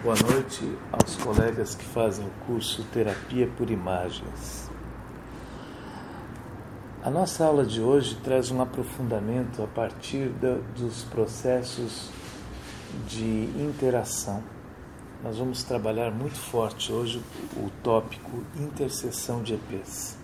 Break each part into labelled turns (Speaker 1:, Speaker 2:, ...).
Speaker 1: Boa noite aos colegas que fazem o curso Terapia por Imagens. A nossa aula de hoje traz um aprofundamento a partir dos processos de interação. Nós vamos trabalhar muito forte hoje o tópico interseção de EPs.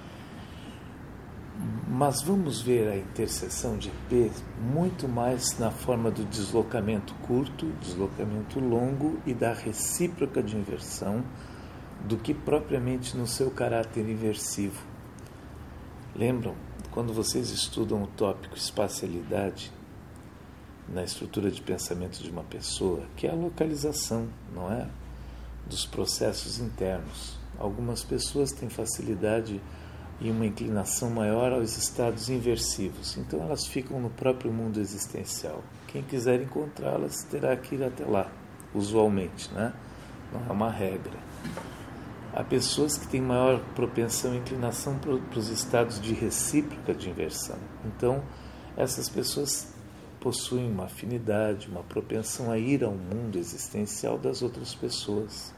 Speaker 1: Mas vamos ver a interseção de EP muito mais na forma do deslocamento curto, deslocamento longo e da recíproca de inversão do que propriamente no seu caráter inversivo. Lembram, quando vocês estudam o tópico espacialidade na estrutura de pensamento de uma pessoa, que é a localização, não é? Dos processos internos. Algumas pessoas têm facilidade e uma inclinação maior aos estados inversivos. Então elas ficam no próprio mundo existencial. Quem quiser encontrá-las terá que ir até lá, usualmente, né? Não é uma regra. Há pessoas que têm maior propensão e inclinação para os estados de recíproca de inversão. Então essas pessoas possuem uma afinidade, uma propensão a ir ao mundo existencial das outras pessoas.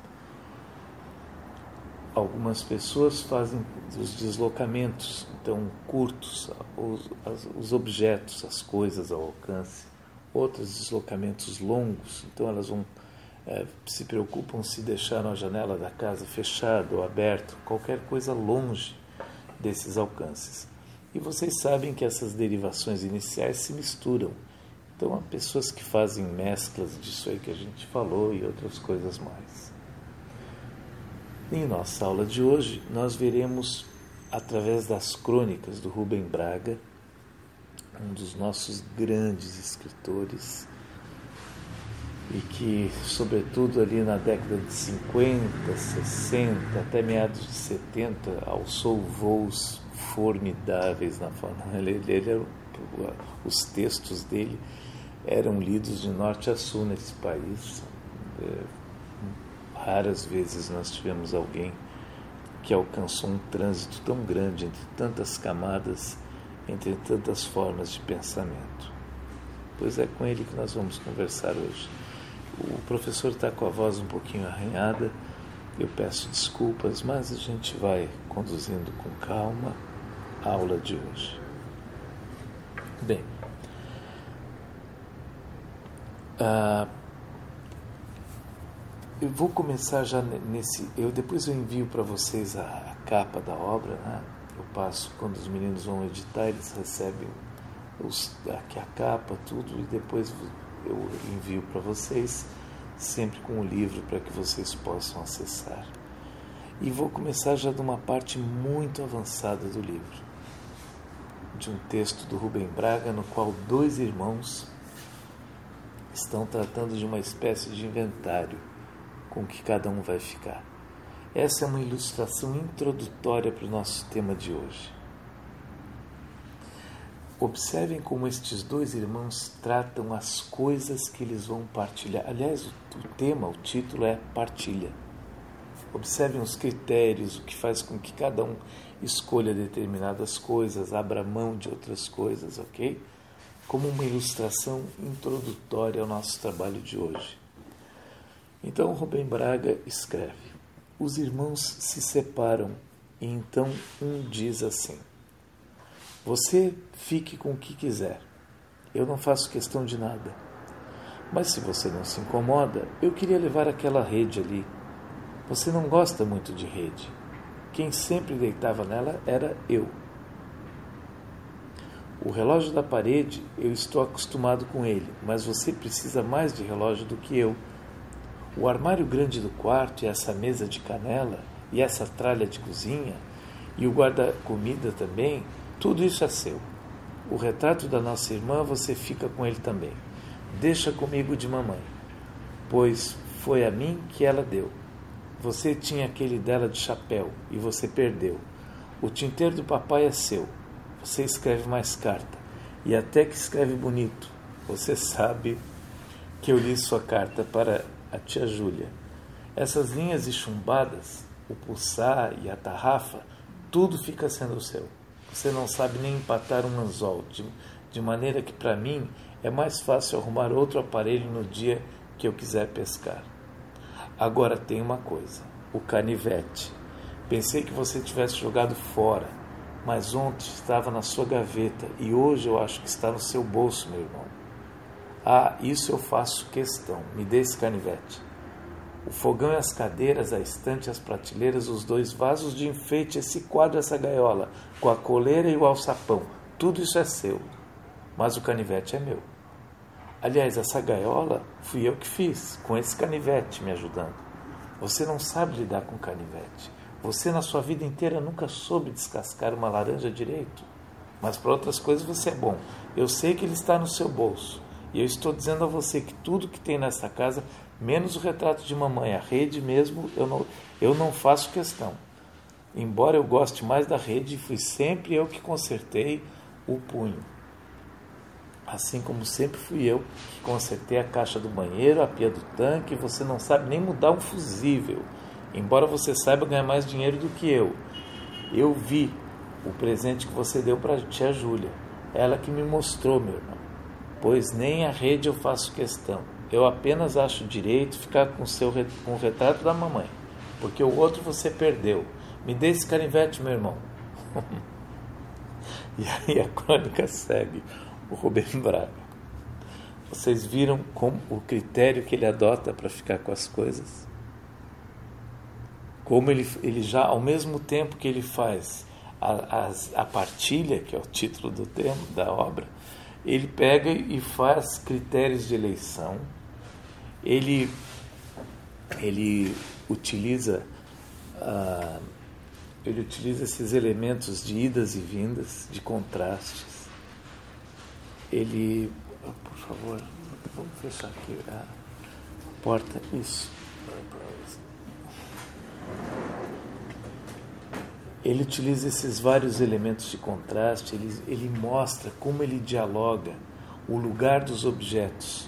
Speaker 1: Algumas pessoas fazem os deslocamentos, então, curtos, os objetos, as coisas ao alcance. Outros deslocamentos longos, então elas vão, se preocupam se deixaram a janela da casa fechada ou aberta, qualquer coisa longe desses alcances. E vocês sabem que essas derivações iniciais se misturam. Então, há pessoas que fazem mesclas disso aí que a gente falou e outras coisas mais. Em nossa aula de hoje, nós veremos, através das crônicas do Rubem Braga, um dos nossos grandes escritores, e que, sobretudo ali na década de 50, 60, até meados de 70, alçou voos formidáveis na forma. Os textos dele eram lidos de norte a sul nesse país. Raras vezes nós tivemos alguém que alcançou um trânsito tão grande entre tantas camadas, entre tantas formas de pensamento. Pois é com ele que nós vamos conversar hoje. O professor está com a voz um pouquinho arranhada, eu peço desculpas, mas a gente vai conduzindo com calma a aula de hoje. Bem, eu vou começar já nesse... Depois eu envio para vocês a capa da obra, né? Eu passo, quando os meninos vão editar, eles recebem aqui a capa, tudo, e depois eu envio para vocês, sempre com o livro, para que vocês possam acessar. E vou começar já de uma parte muito avançada do livro, de um texto do Rubem Braga, no qual dois irmãos estão tratando de uma espécie de inventário com que cada um vai ficar. Essa é uma ilustração introdutória para o nosso tema de hoje. Observem como estes dois irmãos tratam as coisas que eles vão partilhar. Aliás, o título é partilha. Observem os critérios, o que faz com que cada um escolha determinadas coisas, abra mão de outras coisas, ok? Como uma ilustração introdutória ao nosso trabalho de hoje. Então Rubem Braga escreve: os irmãos se separam e então um diz assim: você fique com o que quiser, eu não faço questão de nada, mas se você não se incomoda, eu queria levar aquela rede ali. Você não gosta muito de rede, quem sempre deitava nela era eu. O relógio da parede, eu estou acostumado com ele, mas você precisa mais de relógio do que eu. O armário grande do quarto e essa mesa de canela e essa tralha de cozinha e o guarda-comida também, tudo isso é seu. O retrato da nossa irmã, você fica com ele também. Deixa comigo de mamãe, pois foi a mim que ela deu. Você tinha aquele dela de chapéu e você perdeu. O tinteiro do papai é seu. Você escreve mais carta e até que escreve bonito. Você sabe que eu li sua carta para a tia Júlia. Essas linhas enchumbadas, o pulsar e a tarrafa, tudo fica sendo seu. Você não sabe nem empatar um anzol, de maneira que para mim é mais fácil arrumar outro aparelho no dia que eu quiser pescar. Agora tem uma coisa, o canivete. Pensei que você tivesse jogado fora, mas ontem estava na sua gaveta e hoje eu acho que está no seu bolso, meu irmão. Ah, isso eu faço questão, me dê esse canivete. O fogão e as cadeiras, a estante, as prateleiras, os 2 vasos de enfeite, esse quadro, essa gaiola, com a coleira e o alçapão, tudo isso é seu, mas o canivete é meu. Aliás, essa gaiola fui eu que fiz, com esse canivete me ajudando. Você não sabe lidar com canivete. Você na sua vida inteira nunca soube descascar uma laranja direito, mas para outras coisas você é bom. Eu sei que ele está no seu bolso, e eu estou dizendo a você que tudo que tem nessa casa, menos o retrato de mamãe, a rede mesmo, eu não faço questão. Embora eu goste mais da rede, fui sempre eu que consertei o punho. Assim como sempre fui eu que consertei a caixa do banheiro, a pia do tanque, você não sabe nem mudar um fusível, embora você saiba ganhar mais dinheiro do que eu. Eu vi o presente que você deu para a tia Júlia, ela que me mostrou, meu irmão, pois nem a rede eu faço questão. Eu apenas acho direito ficar com o retrato da mamãe, porque o outro você perdeu. Me dê esse canivete, meu irmão. E aí a crônica segue. O Rubem Braga. Vocês viram como o critério que ele adota para ficar com as coisas? Como ele já, ao mesmo tempo que ele faz a partilha, que é o título do tema, da obra, ele pega e faz critérios de eleição, ele utiliza esses elementos de idas e vindas, de contrastes. Ele, por favor, vamos fechar aqui a porta, isso. Ele utiliza esses vários elementos de contraste, ele mostra como ele dialoga o lugar dos objetos.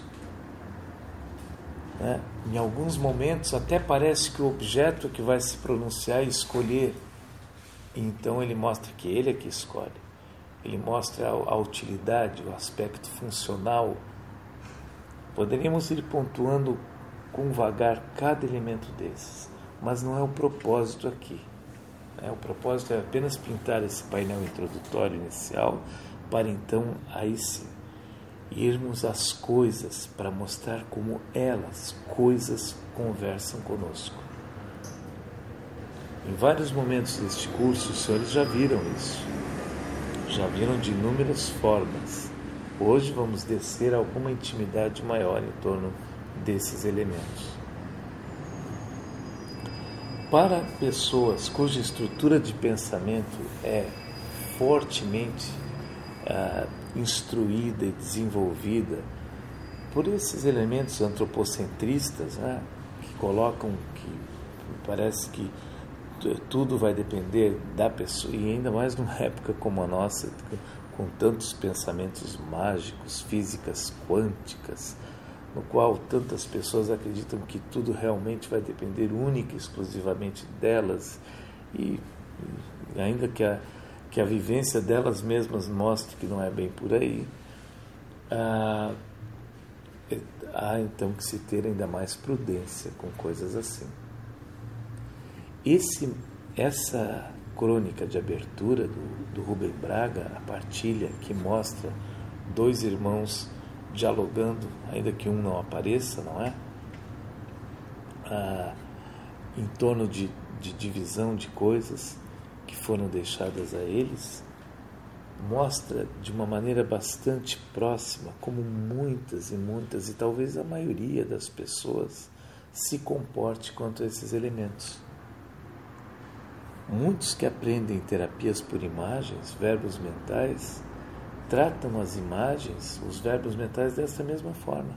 Speaker 1: Né? Em alguns momentos até parece que o objeto é que vai se pronunciar e escolher. Então ele mostra que ele é que escolhe. Ele mostra a utilidade, o aspecto funcional. Poderíamos ir pontuando com vagar cada elemento desses, mas não é o propósito aqui. O propósito é apenas pintar esse painel introdutório inicial, para então, aí sim, irmos às coisas, para mostrar como elas, coisas, conversam conosco. Em vários momentos deste curso, os senhores já viram isso. Já viram de inúmeras formas. Hoje vamos descer a alguma intimidade maior em torno desses elementos. Para pessoas cuja estrutura de pensamento é fortemente instruída e desenvolvida por esses elementos antropocentristas, né, que colocam que parece que tudo vai depender da pessoa, e ainda mais numa época como a nossa, com tantos pensamentos mágicos, físicas quânticas, no qual tantas pessoas acreditam que tudo realmente vai depender única e exclusivamente delas, e ainda que a vivência delas mesmas mostre que não é bem por aí, há então que se ter ainda mais prudência com coisas assim. Essa crônica de abertura do Rubem Braga, a partilha que mostra 2 irmãos dialogando, ainda que um não apareça, não é? Em torno de divisão de coisas que foram deixadas a eles, mostra de uma maneira bastante próxima como muitas e talvez a maioria das pessoas se comporte quanto a esses elementos. Muitos que aprendem terapias por imagens, verbos mentais, tratam as imagens, os verbos mentais dessa mesma forma.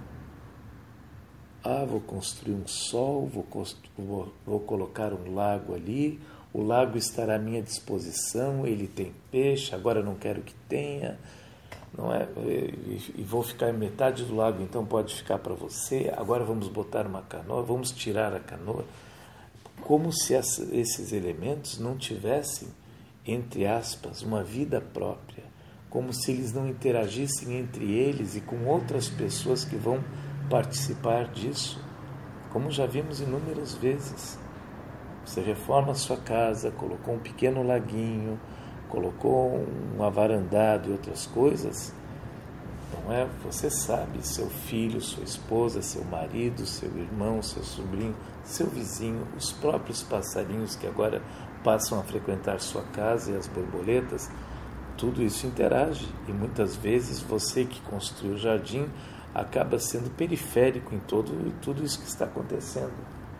Speaker 1: Vou construir um sol, vou colocar um lago ali, o lago estará à minha disposição, ele tem peixe, agora eu não quero que tenha, não é? E vou ficar em metade do lago, então pode ficar para você, agora vamos botar uma canoa, vamos tirar a canoa. Como se esses elementos não tivessem, entre aspas, uma vida própria, como se eles não interagissem entre eles e com outras pessoas que vão participar disso, como já vimos inúmeras vezes. Você reforma a sua casa, colocou um pequeno laguinho, colocou um avarandado e outras coisas, não é? Você sabe, seu filho, sua esposa, seu marido, seu irmão, seu sobrinho, seu vizinho, os próprios passarinhos que agora passam a frequentar sua casa e as borboletas, tudo isso interage e muitas vezes você que construiu o jardim acaba sendo periférico em tudo isso que está acontecendo.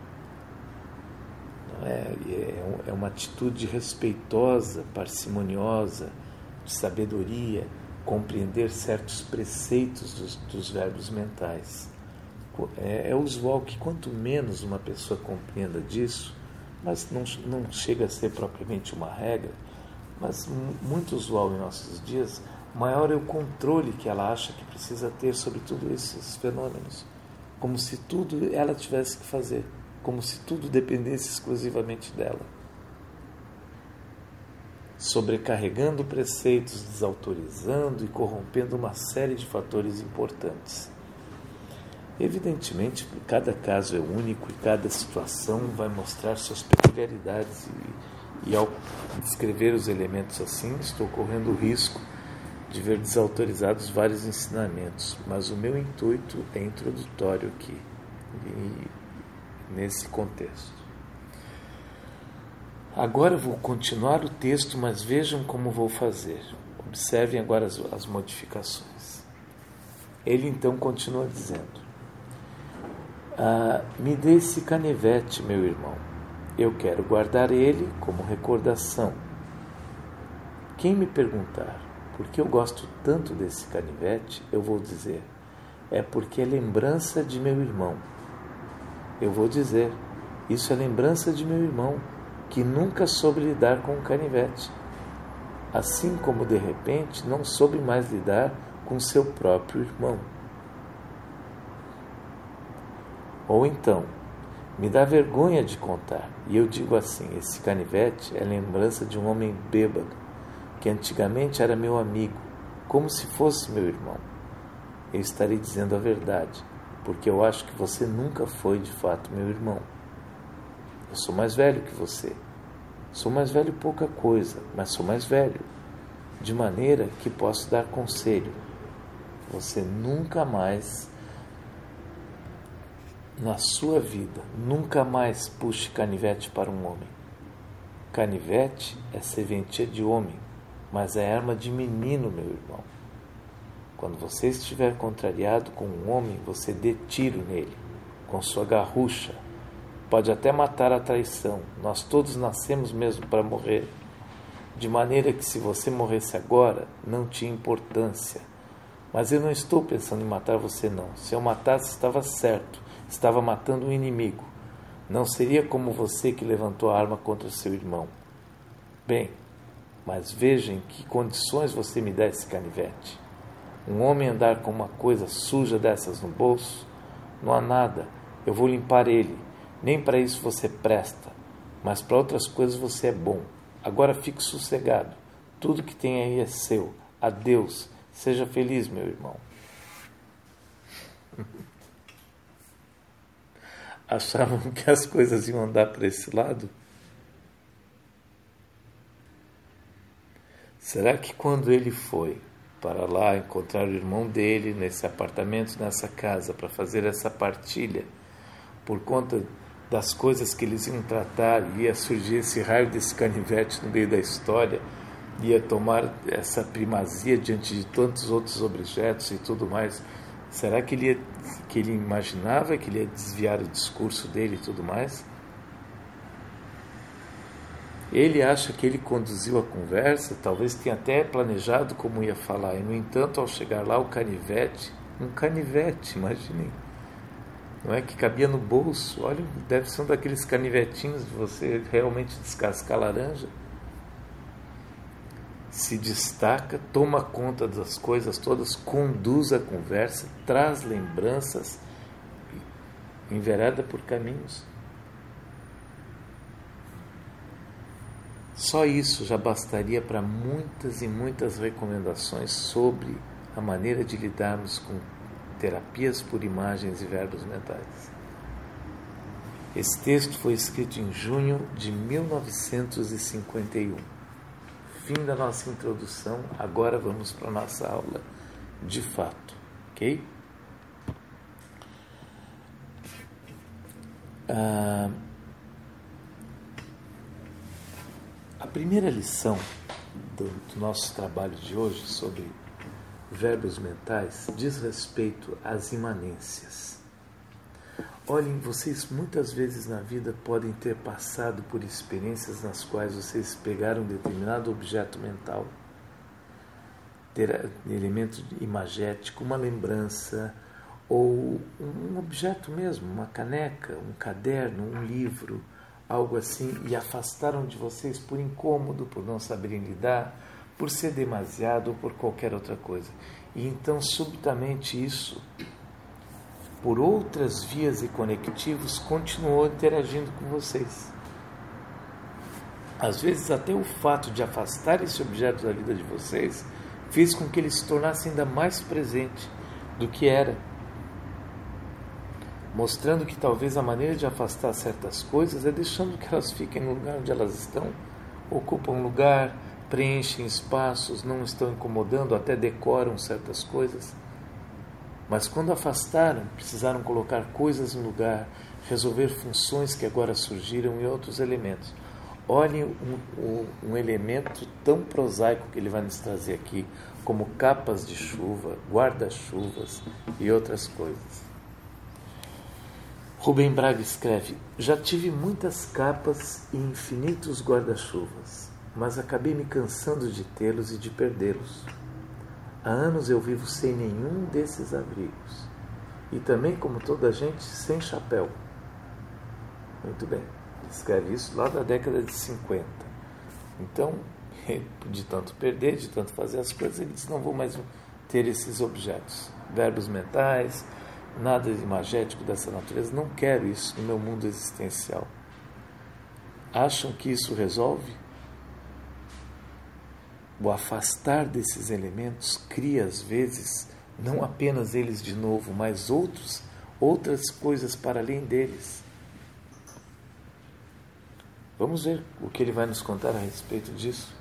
Speaker 1: Não é? É uma atitude respeitosa, parcimoniosa, de sabedoria, compreender certos preceitos dos verbos mentais. É usual que quanto menos uma pessoa compreenda disso, mas não chega a ser propriamente uma regra, mas muito usual em nossos dias, maior é o controle que ela acha que precisa ter sobre todos esses fenômenos, como se tudo ela tivesse que fazer, como se tudo dependesse exclusivamente dela, sobrecarregando preceitos, desautorizando e corrompendo uma série de fatores importantes. Evidentemente, cada caso é único e cada situação vai mostrar suas peculiaridades e ao descrever os elementos assim, estou correndo o risco de ver desautorizados vários ensinamentos, mas o meu intuito é introdutório aqui, nesse contexto. Agora vou continuar o texto, mas vejam como vou fazer. Observem agora as modificações. Ele então continua dizendo: me dê esse canivete, meu irmão. Eu quero guardar ele como recordação. Quem me perguntar por que eu gosto tanto desse canivete, eu vou dizer: é porque é lembrança de meu irmão. Eu vou dizer: isso é lembrança de meu irmão, que nunca soube lidar com um canivete, assim como de repente não soube mais lidar com seu próprio irmão. Ou então, me dá vergonha de contar, e eu digo assim: esse canivete é lembrança de um homem bêbado, que antigamente era meu amigo, como se fosse meu irmão. Eu estarei dizendo a verdade, porque eu acho que você nunca foi de fato meu irmão. Eu sou mais velho que você. Sou mais velho pouca coisa, mas sou mais velho, de maneira que posso dar conselho. Você nunca mais, na sua vida, nunca mais puxe canivete para um homem. Canivete é serventia de homem, mas é arma de menino, meu irmão. Quando você estiver contrariado com um homem, você dê tiro nele, com sua garrucha. Pode até matar a traição. Nós todos nascemos mesmo para morrer. De maneira que se você morresse agora, não tinha importância. Mas eu não estou pensando em matar você, não. Se eu matasse, estava certo. Estava matando um inimigo. Não seria como você que levantou a arma contra seu irmão. Bem, mas veja em que condições você me dá esse canivete. Um homem andar com uma coisa suja dessas no bolso? Não há nada. Eu vou limpar ele. Nem para isso você presta, mas para outras coisas você é bom. Agora fique sossegado. Tudo que tem aí é seu. Adeus. Seja feliz, meu irmão. Achavam que as coisas iam andar para esse lado? Será que quando ele foi para lá encontrar o irmão dele, nesse apartamento, nessa casa, para fazer essa partilha, por conta das coisas que eles iam tratar, ia surgir esse raio desse canivete no meio da história, ia tomar essa primazia diante de tantos outros objetos e tudo mais, será que ele imaginava que ele ia desviar o discurso dele e tudo mais? Ele acha que ele conduziu a conversa, talvez tenha até planejado como ia falar, e no entanto, ao chegar lá, o canivete, um canivete, imaginem, não é, que cabia no bolso. Olha, deve ser um daqueles canivetinhos de você realmente descascar laranja. Se destaca, toma conta das coisas todas, conduz a conversa, traz lembranças, envereda por caminhos. Só isso já bastaria para muitas e muitas recomendações sobre a maneira de lidarmos com terapias por imagens e verbos mentais. Esse texto foi escrito em junho de 1951. Fim da nossa introdução, agora vamos para a nossa aula de fato, ok? A primeira lição do nosso trabalho de hoje sobre verbos mentais diz respeito às imanências. Olhem, vocês muitas vezes na vida podem ter passado por experiências nas quais vocês pegaram um determinado objeto mental, ter elemento imagético, uma lembrança, ou um objeto mesmo, uma caneca, um caderno, um livro, algo assim, e afastaram de vocês por incômodo, por não saberem lidar, por ser demasiado ou por qualquer outra coisa. E então, subitamente, isso, por outras vias e conectivos, continuou interagindo com vocês. Às vezes, até o fato de afastar esse objeto da vida de vocês fez com que ele se tornasse ainda mais presente do que era, mostrando que talvez a maneira de afastar certas coisas é deixando que elas fiquem no lugar onde elas estão, ocupam lugar, preenchem espaços, não estão incomodando, até decoram certas coisas. Mas quando afastaram, precisaram colocar coisas no lugar, resolver funções que agora surgiram e outros elementos. Olhem um elemento tão prosaico que ele vai nos trazer aqui, como capas de chuva, guarda-chuvas e outras coisas. Rubem Braga escreve: já tive muitas capas e infinitos guarda-chuvas, mas acabei me cansando de tê-los e de perdê-los. Há anos eu vivo sem nenhum desses abrigos. E também, como toda gente, sem chapéu. Muito bem. Escreve isso lá da década de 50. Então, de tanto perder, de tanto fazer as coisas, ele diz: não vou mais ter esses objetos. Verbos mentais, nada imagético dessa natureza. Não quero isso no meu mundo existencial. Acham que isso resolve? O afastar desses elementos cria, às vezes, não apenas eles de novo, mas outras coisas para além deles. Vamos ver o que ele vai nos contar a respeito disso.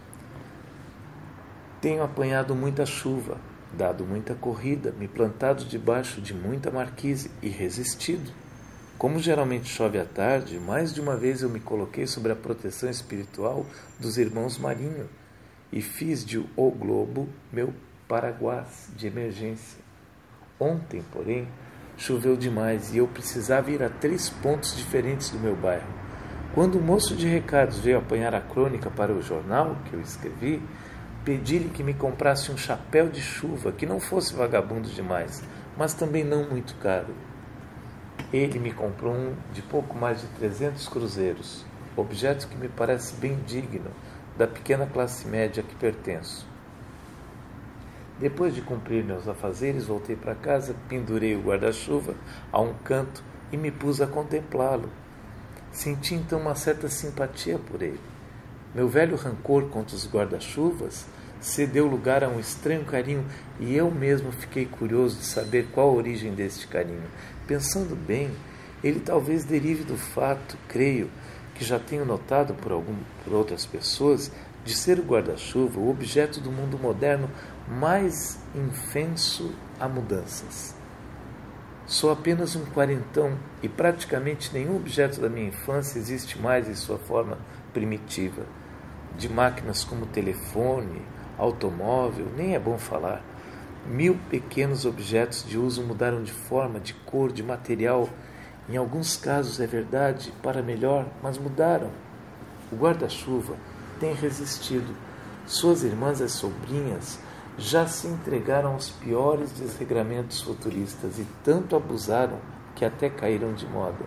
Speaker 1: Tenho apanhado muita chuva, dado muita corrida, me plantado debaixo de muita marquise e resistido. Como geralmente chove à tarde, mais de uma vez eu me coloquei sobre a proteção espiritual dos irmãos Marinho e fiz de O Globo meu paraguás de emergência. Ontem, porém, choveu demais e eu precisava ir a 3 pontos diferentes do meu bairro. Quando o moço de recados veio apanhar a crônica para o jornal que eu escrevi, pedi-lhe que me comprasse um chapéu de chuva que não fosse vagabundo demais, mas também não muito caro. Ele me comprou um de pouco mais de 300 cruzeiros, objeto que me parece bem digno da pequena classe média a que pertenço. Depois de cumprir meus afazeres, voltei para casa, pendurei o guarda-chuva a um canto e me pus a contemplá-lo. Senti então uma certa simpatia por ele. Meu velho rancor contra os guarda-chuvas cedeu lugar a um estranho carinho e eu mesmo fiquei curioso de saber qual a origem deste carinho. Pensando bem, ele talvez derive do fato, creio, que já tenho notado por outras pessoas, de ser o guarda-chuva o objeto do mundo moderno mais infenso a mudanças. Sou apenas um quarentão e praticamente nenhum objeto da minha infância existe mais em sua forma primitiva. De máquinas como telefone, automóvel, nem é bom falar. 1000 pequenos objetos de uso mudaram de forma, de cor, de material. Em alguns casos, é verdade, para melhor, mas mudaram. O guarda-chuva tem resistido. Suas irmãs e sobrinhas já se entregaram aos piores desregramentos futuristas e tanto abusaram que até caíram de moda.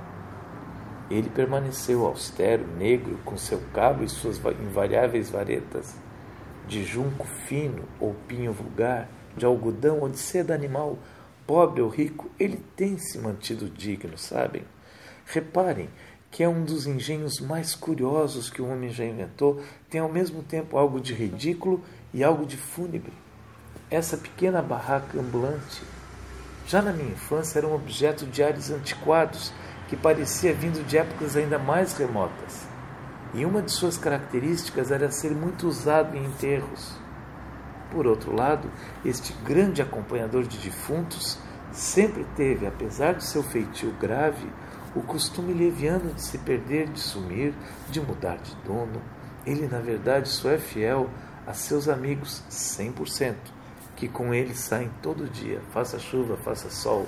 Speaker 1: Ele permaneceu austero, negro, com seu cabo e suas invariáveis varetas, de junco fino ou pinho vulgar, de algodão ou de seda animal, pobre ou rico, ele tem se mantido digno, sabem? Reparem que é um dos engenhos mais curiosos que o homem já inventou, tem ao mesmo tempo algo de ridículo e algo de fúnebre. Essa pequena barraca ambulante, já na minha infância, era um objeto de ares antiquados, que parecia vindo de épocas ainda mais remotas. E uma de suas características era ser muito usado em enterros. Por outro lado, este grande acompanhador de defuntos sempre teve, apesar de seu feitio grave, o costume leviano de se perder, de sumir, de mudar de dono. Ele, na verdade, só é fiel a seus amigos 100%, que com ele saem todo dia, faça chuva, faça sol.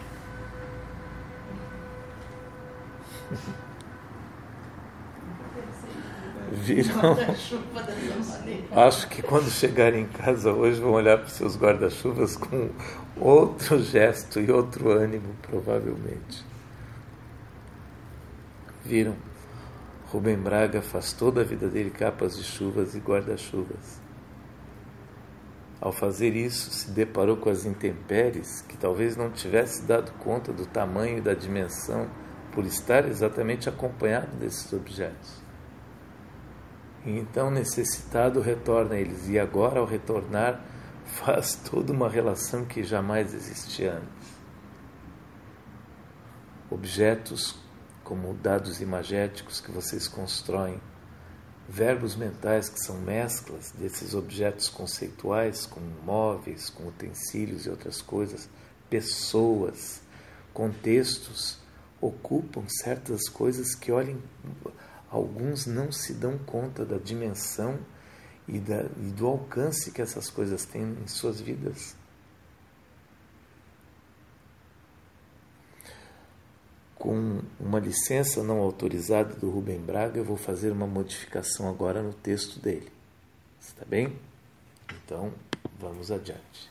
Speaker 1: Viram? Acho que quando chegarem em casa hoje vão olhar para os seus guarda-chuvas com outro gesto e outro ânimo, provavelmente. Viram? Rubem Braga faz toda a vida dele capas de chuvas e guarda-chuvas. Ao fazer isso, se deparou com as intempéries que talvez não tivesse dado conta do tamanho e da dimensão por estar exatamente acompanhado desses objetos. E então, necessitado, retorna a eles. E agora, ao retornar, faz toda uma relação que jamais existia antes. Objetos como dados imagéticos que vocês constroem, verbos mentais que são mesclas desses objetos conceituais, com móveis, com utensílios e outras coisas, pessoas, contextos, ocupam certas coisas que, olhem, alguns não se dão conta da dimensão e do alcance que essas coisas têm em suas vidas. Com uma licença não autorizada do Rubem Braga, eu vou fazer uma modificação agora no texto dele. Está bem? Então, vamos adiante.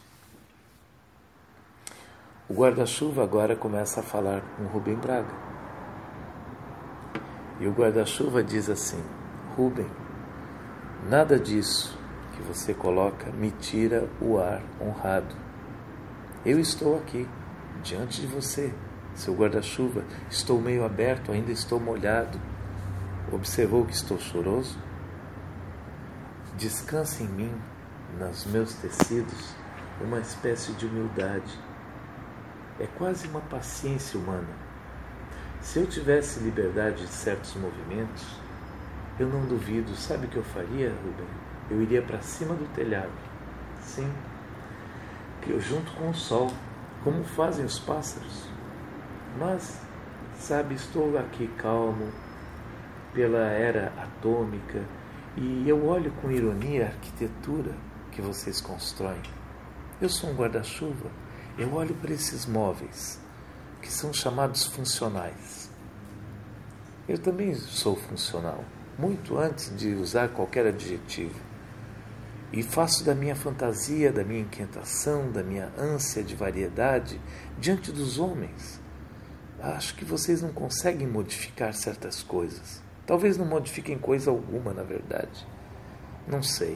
Speaker 1: O guarda-chuva agora começa a falar com o Rubem Braga. E o guarda-chuva diz assim: Rubem, nada disso que você coloca me tira o ar honrado. Eu estou aqui, diante de você, seu guarda-chuva. Estou meio aberto, ainda estou molhado. Observou que estou choroso? Descansa em mim, nos meus tecidos, uma espécie de humildade. É quase uma paciência humana. Se eu tivesse liberdade de certos movimentos, eu não duvido, sabe o que eu faria, Rubem? Eu iria para cima do telhado, sim, que eu junto com o sol, como fazem os pássaros. Mas, sabe, estou aqui calmo, pela era atômica, e eu olho com ironia a arquitetura que vocês constroem. Eu sou um guarda-chuva, eu olho para esses móveis, que são chamados funcionais. Eu também sou funcional, muito antes de usar qualquer adjetivo. E faço da minha fantasia, da minha inquietação, da minha ânsia de variedade diante dos homens. Acho que vocês não conseguem modificar certas coisas. Talvez não modifiquem coisa alguma, na verdade. Não sei.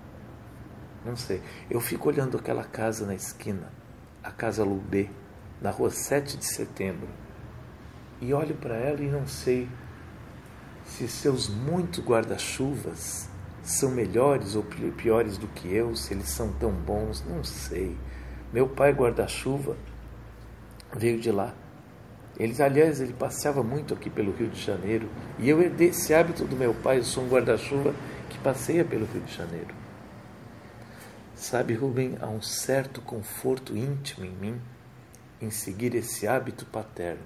Speaker 1: Eu fico olhando aquela casa na esquina, a Casa Lubê, na rua 7 de setembro, e olho para ela e não sei se seus muitos guarda-chuvas são melhores ou piores do que eu, se eles são tão bons, não sei. Meu pai guarda-chuva veio de lá. Aliás, ele passeava muito aqui pelo Rio de Janeiro, e eu herdei esse hábito do meu pai. Eu sou um guarda-chuva que passeia pelo Rio de Janeiro. Sabe, Rubem, há um certo conforto íntimo em mim em seguir esse hábito paterno.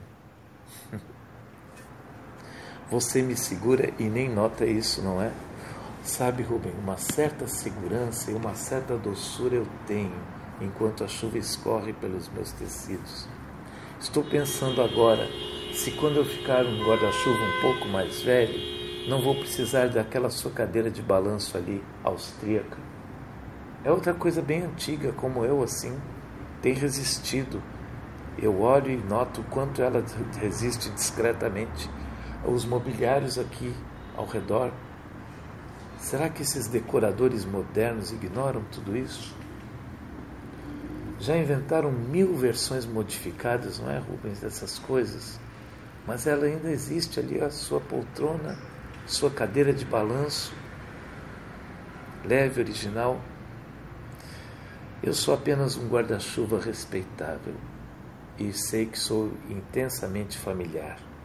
Speaker 1: Você me segura e nem nota isso, não é? Sabe, Rubem, uma certa segurança e uma certa doçura eu tenho enquanto a chuva escorre pelos meus tecidos. Estou pensando agora, se quando eu ficar um guarda-chuva um pouco mais velho, não vou precisar daquela sua cadeira de balanço ali, austríaca. É outra coisa bem antiga, como eu, assim, tem resistido. Eu olho e noto o quanto ela resiste discretamente aos mobiliários aqui ao redor. Será que esses decoradores modernos ignoram tudo isso? Já inventaram 1000 versões modificadas, não é, Rubens, dessas coisas? Mas ela ainda existe ali, a sua poltrona, sua cadeira de balanço, leve, original. Eu sou apenas um guarda-chuva respeitável e sei que sou intensamente familiar.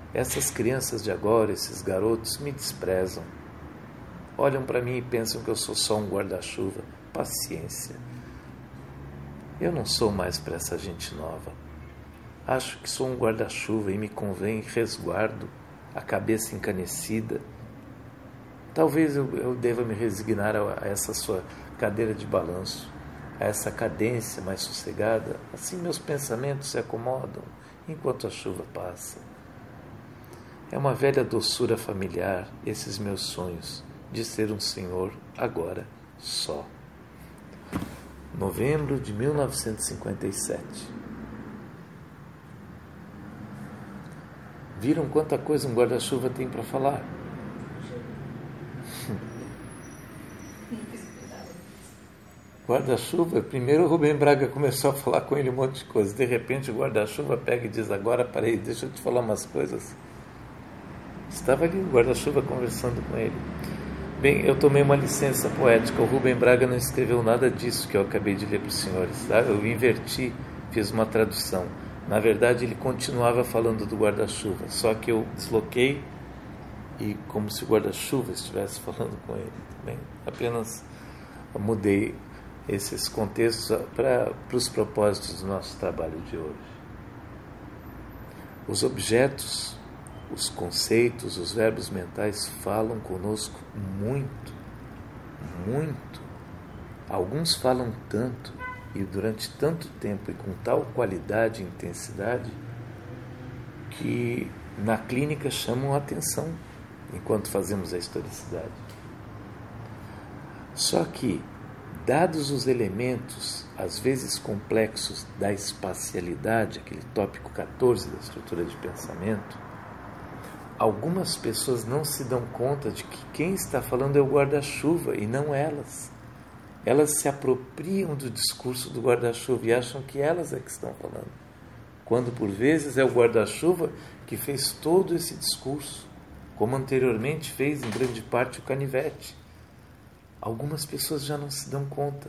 Speaker 1: Essas crianças de agora, esses garotos, me desprezam. Olham para mim e pensam que eu sou só um guarda-chuva. Paciência. Eu não sou mais para essa gente nova. Acho que sou um guarda-chuva e me convém resguardo, a cabeça encanecida. Talvez eu deva me resignar a essa sua cadeira de balanço, a essa cadência mais sossegada. Assim meus pensamentos se acomodam enquanto a chuva passa. É uma velha doçura familiar esses meus sonhos de ser um senhor agora só. Novembro de 1957. Viram quanta coisa um guarda-chuva tem para falar? Guarda-chuva, primeiro o Rubem Braga começou a falar com ele um monte de coisa. De repente o guarda-chuva pega e diz: agora parei, deixa eu te falar umas coisas. Estava ali o guarda-chuva conversando com ele. Bem, eu tomei uma licença poética. O Rubem Braga não escreveu nada disso que eu acabei de ler para os senhores. Tá? Eu inverti, fiz uma tradução. Na verdade, ele continuava falando do guarda-chuva, só que eu desloquei e como se o guarda-chuva estivesse falando com ele. Bem, apenas mudei esses contextos para os propósitos do nosso trabalho de hoje. Os objetos, os conceitos, os verbos mentais falam conosco muito, muito. Alguns falam tanto e durante tanto tempo e com tal qualidade e intensidade que na clínica chamam a atenção enquanto fazemos a historicidade. Só que, dados os elementos, às vezes complexos, da espacialidade, aquele tópico 14 da estrutura de pensamento, algumas pessoas não se dão conta de que quem está falando é o guarda-chuva e não elas. Elas se apropriam do discurso do guarda-chuva e acham que elas é que estão falando. Quando, por vezes, é o guarda-chuva que fez todo esse discurso, como anteriormente fez, em grande parte, o canivete. Algumas pessoas já não se dão conta.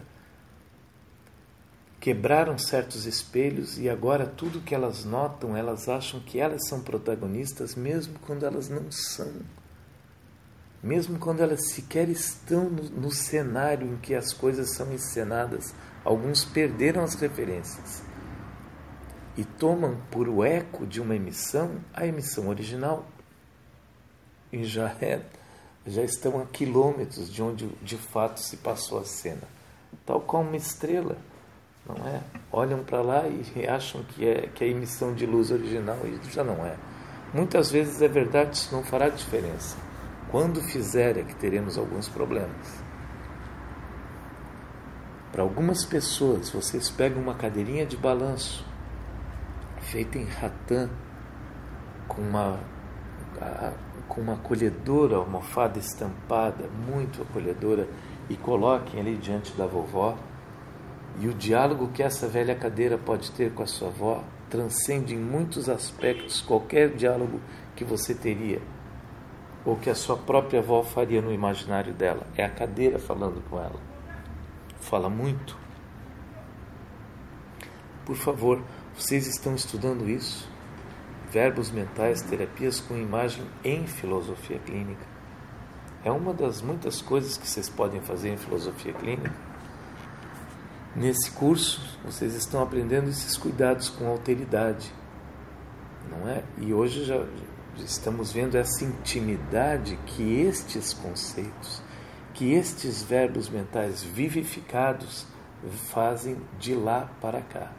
Speaker 1: Quebraram certos espelhos e agora tudo que elas notam, elas acham que elas são protagonistas, mesmo quando elas não são. Mesmo quando elas sequer estão no cenário em que as coisas são encenadas. Alguns perderam as referências e tomam por o eco de uma emissão a emissão original. E já estão a quilômetros de onde de fato se passou a cena. Tal como uma estrela, não é? Olham para lá e acham que é a emissão de luz original e já não é. Muitas vezes é verdade, isso não fará diferença. Quando fizer é que teremos alguns problemas. Para algumas pessoas, vocês pegam uma cadeirinha de balanço feita em ratã com uma acolhedora, almofada estampada, muito acolhedora, e coloquem ali diante da vovó, e o diálogo que essa velha cadeira pode ter com a sua avó transcende em muitos aspectos qualquer diálogo que você teria ou que a sua própria avó faria no imaginário dela. É a cadeira falando com ela. Fala muito. Por favor, vocês estão estudando isso? Verbos mentais, terapias com imagem em filosofia clínica. É uma das muitas coisas que vocês podem fazer em filosofia clínica. Nesse curso, vocês estão aprendendo esses cuidados com alteridade, não é? E hoje já estamos vendo essa intimidade que estes conceitos, que estes verbos mentais vivificados fazem de lá para cá.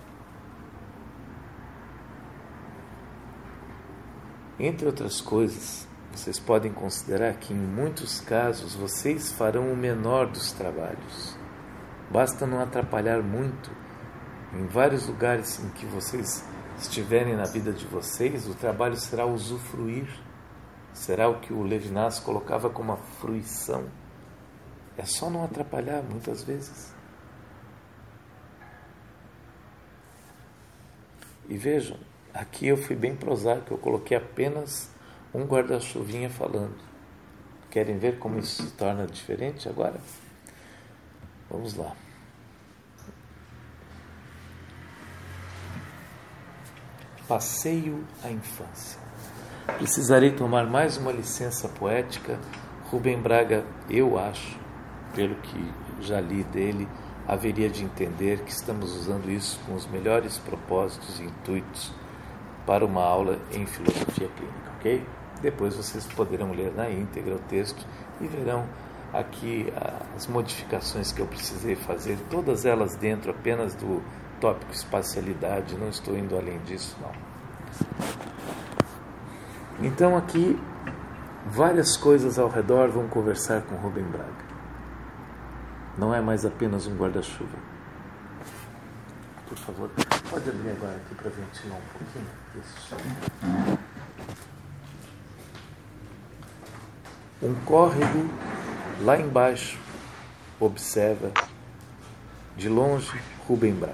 Speaker 1: Entre outras coisas, vocês podem considerar que em muitos casos vocês farão o menor dos trabalhos. Basta não atrapalhar muito. Em vários lugares em que vocês estiverem na vida de vocês, o trabalho será usufruir. Será o que o Levinas colocava como a fruição. É só não atrapalhar muitas vezes. E vejam, aqui eu fui bem prosaico, eu coloquei apenas um guarda-chuvinha falando. Querem ver como isso se torna diferente agora? Vamos lá. Passeio à infância. Precisarei tomar mais uma licença poética. Rubem Braga, eu acho, pelo que já li dele, haveria de entender que estamos usando isso com os melhores propósitos e intuitos para uma aula em filosofia clínica, ok? Depois vocês poderão ler na íntegra o texto e verão aqui as modificações que eu precisei fazer, todas elas dentro apenas do tópico espacialidade, não estou indo além disso, não. Então aqui, várias coisas ao redor vão conversar com Rubem Braga. Não é mais apenas um guarda-chuva. Por favor, pode abrir agora aqui para ventilar um pouquinho. Isso. Um córrego lá embaixo observa de longe Rubem Braga.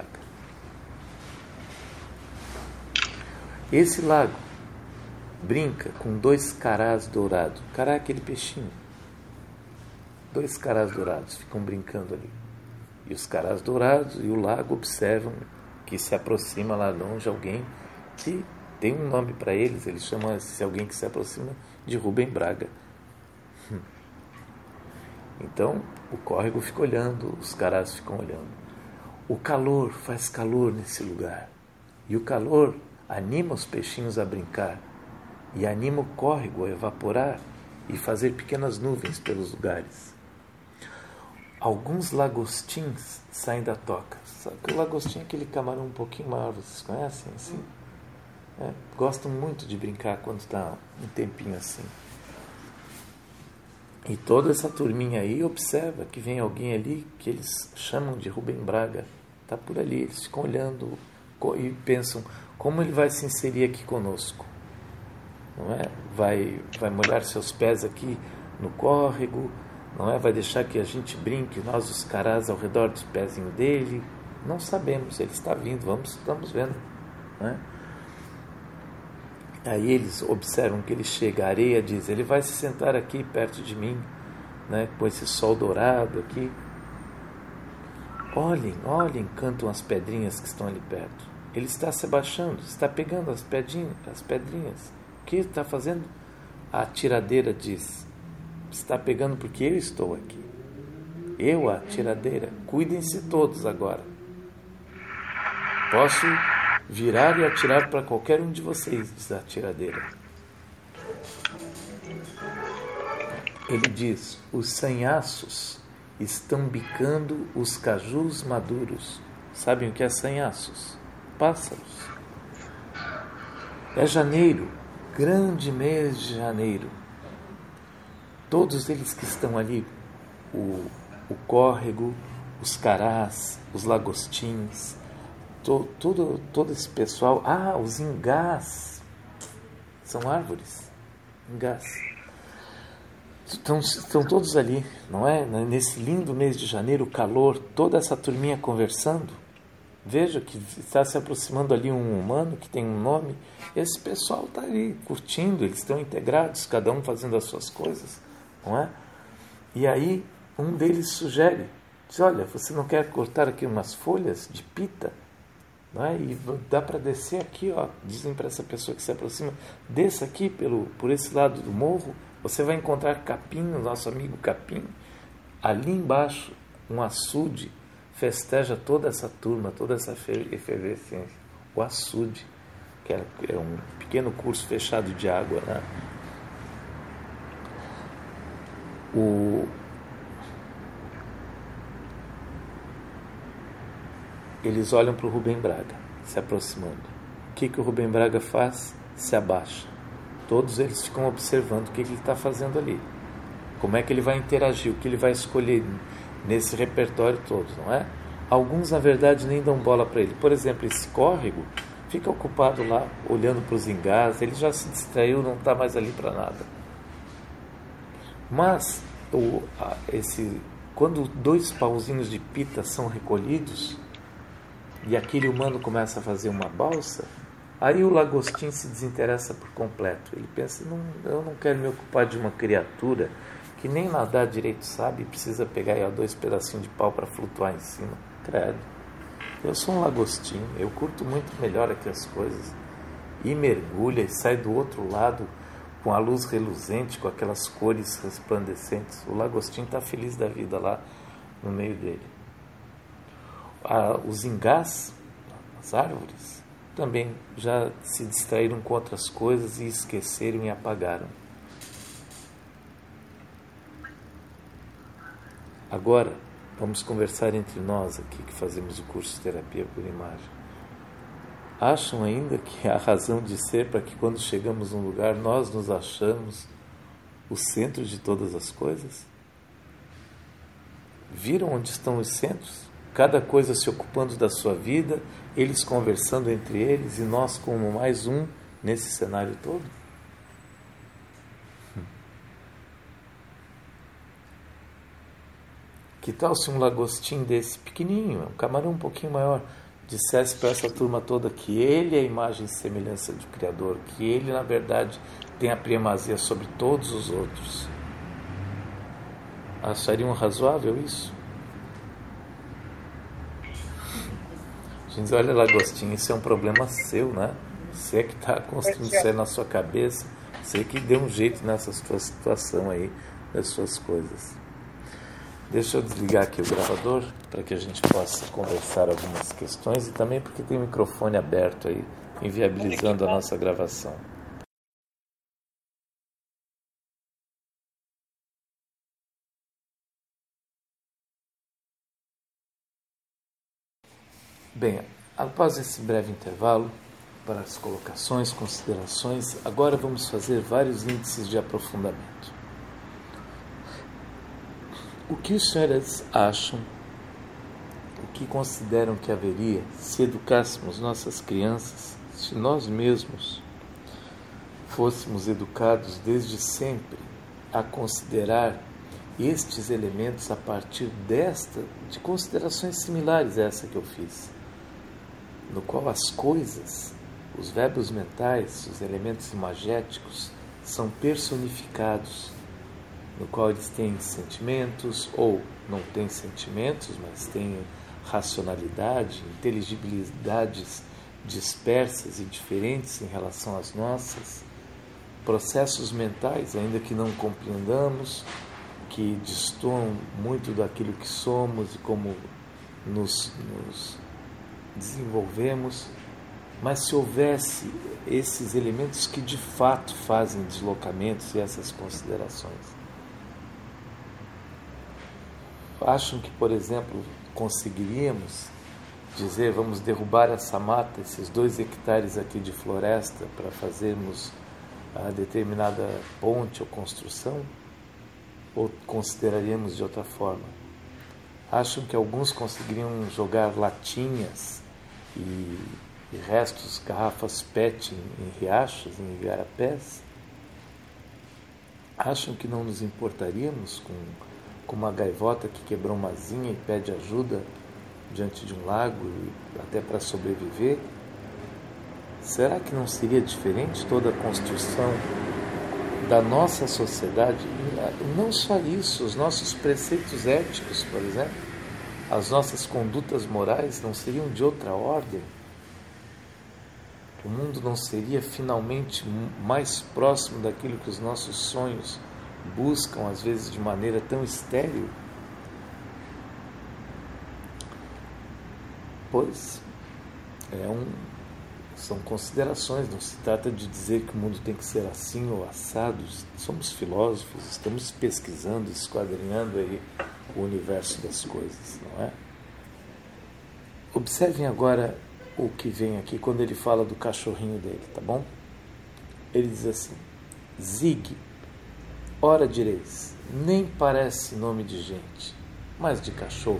Speaker 1: Esse lago brinca com 2 carás dourados. Cará é aquele peixinho. 2 carás dourados ficam brincando ali. E os carás dourados e o lago observam que se aproxima lá longe alguém que tem um nome para eles. Eles chamam esse alguém que se aproxima de Rubem Braga. Então, o córrego fica olhando, os carás ficam olhando. O calor, faz calor nesse lugar. E o calor anima os peixinhos a brincar. E anima o córrego a evaporar e fazer pequenas nuvens pelos lugares. Alguns lagostins saem da toca. Sabe que o lagostim é aquele camarão um pouquinho maior, vocês conhecem assim? Gostam muito de brincar quando está um tempinho assim. E toda essa turminha aí observa que vem alguém ali que eles chamam de Rubem Braga. Está por ali, eles ficam olhando e pensam como ele vai se inserir aqui conosco. Não é? Vai molhar seus pés aqui no córrego, não é? Vai deixar que a gente brinque, nós os carás ao redor dos pezinhos dele. Não sabemos, ele está vindo, estamos vendo. Não é? Aí eles observam que ele chega, a areia diz, ele vai se sentar aqui perto de mim, né, com esse sol dourado aqui. Olhem, cantam as pedrinhas que estão ali perto. Ele está se abaixando, está pegando as pedrinhas. O que ele está fazendo? A tiradeira diz, está pegando porque eu estou aqui. Eu, a tiradeira, cuidem-se todos agora. Posso virar e atirar para qualquer um de vocês, diz a tiradeira. Ele diz, os sanhaços estão bicando os cajus maduros. Sabem o que é sanhaços? Pássaros. É janeiro, grande mês de janeiro. Todos eles que estão ali, o córrego, os carás, os lagostins, todo esse pessoal. Os ingás. São árvores. Ingás. Estão todos ali, não é? Nesse lindo mês de janeiro, o calor, toda essa turminha conversando. Veja que está se aproximando ali um humano que tem um nome. Esse pessoal está ali curtindo, eles estão integrados, cada um fazendo as suas coisas, não é? E aí um deles sugere, diz, olha, você não quer cortar aqui umas folhas de pita? Não é? E dá para descer aqui, ó, dizem para essa pessoa que se aproxima, desça aqui por esse lado do morro, você vai encontrar Capim, o nosso amigo Capim. Ali embaixo, um açude festeja toda essa turma, toda essa efervescência. O açude, que é um pequeno curso fechado de água, né? Eles olham para o Rubem Braga, se aproximando. O que o Rubem Braga faz? Se abaixa. Todos eles ficam observando o que ele está fazendo ali. Como é que ele vai interagir, o que ele vai escolher nesse repertório todo, não é? Alguns, na verdade, nem dão bola para ele. Por exemplo, esse córrego fica ocupado lá, olhando para os ingás, ele já se distraiu, não está mais ali para nada. Mas, quando 2 pauzinhos de pita são recolhidos, e aquele humano começa a fazer uma balsa, aí o lagostim se desinteressa por completo. Ele pensa, eu não quero me ocupar de uma criatura que nem nadar direito sabe e precisa pegar aí 2 pedacinhos de pau para flutuar em cima. Credo. Eu sou um lagostim, eu curto muito melhor aqui as coisas. E mergulha e sai do outro lado com a luz reluzente, com aquelas cores resplandecentes. O lagostim está feliz da vida lá no meio dele. Os ingás, as árvores, também já se distraíram com outras coisas e esqueceram e apagaram. Agora, vamos conversar entre nós aqui que fazemos o curso de terapia por imagem. Acham ainda que há razão de ser para que quando chegamos num lugar nós nos achamos o centro de todas as coisas? Viram onde estão os centros? Cada coisa se ocupando da sua vida, eles conversando entre eles e nós como mais um nesse cenário todo? Que tal se um lagostim desse pequenininho, um camarão um pouquinho maior, dissesse para essa turma toda que ele é a imagem e semelhança do Criador, que ele, na verdade, tem a primazia sobre todos os outros? Achariam razoável isso? Gente, olha, lagostim, isso é um problema seu, né? Você que está construindo isso aí na sua cabeça, você que deu um jeito nessa sua situação aí, das suas coisas. Deixa eu desligar aqui o gravador para que a gente possa conversar algumas questões e também porque tem o microfone aberto aí, inviabilizando a nossa gravação. Bem, após esse breve intervalo para as colocações, considerações, agora vamos fazer vários índices de aprofundamento. O que os senhores acham, o que consideram que haveria se educássemos nossas crianças, se nós mesmos fôssemos educados desde sempre a considerar estes elementos a partir de considerações similares a essa que eu fiz, no qual as coisas, os verbos mentais, os elementos imagéticos são personificados, no qual eles têm sentimentos, ou não têm sentimentos, mas têm racionalidade, inteligibilidades dispersas e diferentes em relação às nossas, processos mentais, ainda que não compreendamos, que destoam muito daquilo que somos e como nos desenvolvemos, mas se houvesse esses elementos que de fato fazem deslocamentos e essas considerações. Acham que, por exemplo, conseguiríamos dizer, vamos derrubar essa mata, esses 2 hectares aqui de floresta para fazermos a determinada ponte ou construção? Ou consideraríamos de outra forma? Acham que alguns conseguiriam jogar latinhas e restos, garrafas PET em riachos, em igarapés? Acham que não nos importaríamos com uma gaivota que quebrou uma asinha e pede ajuda diante de um lago, até para sobreviver? Será que não seria diferente toda a construção da nossa sociedade? E não só isso, os nossos preceitos éticos, por exemplo, as nossas condutas morais não seriam de outra ordem? O mundo não seria finalmente mais próximo daquilo que os nossos sonhos buscam, às vezes de maneira tão estéril? Pois são considerações, não se trata de dizer que o mundo tem que ser assim ou assado. Somos filósofos, estamos pesquisando, esquadrinhando aí o universo das coisas, não é? Observem agora o que vem aqui quando ele fala do cachorrinho dele, tá bom? Ele diz assim: Zig, ora direis, nem parece nome de gente, mas de cachorro.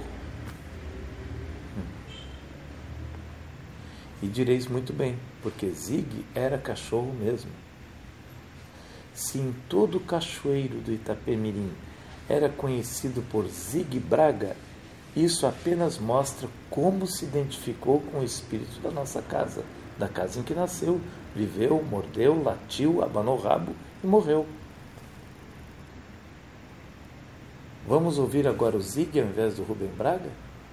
Speaker 1: E direis muito bem, porque Zig era cachorro mesmo. Se em todo o cachoeiro do Itapemirim era conhecido por Zig Braga, isso apenas mostra como se identificou com o espírito da nossa casa, da casa em que nasceu, viveu, mordeu, latiu, abanou o rabo e morreu. Vamos ouvir agora o Zig ao invés do Rubem Braga?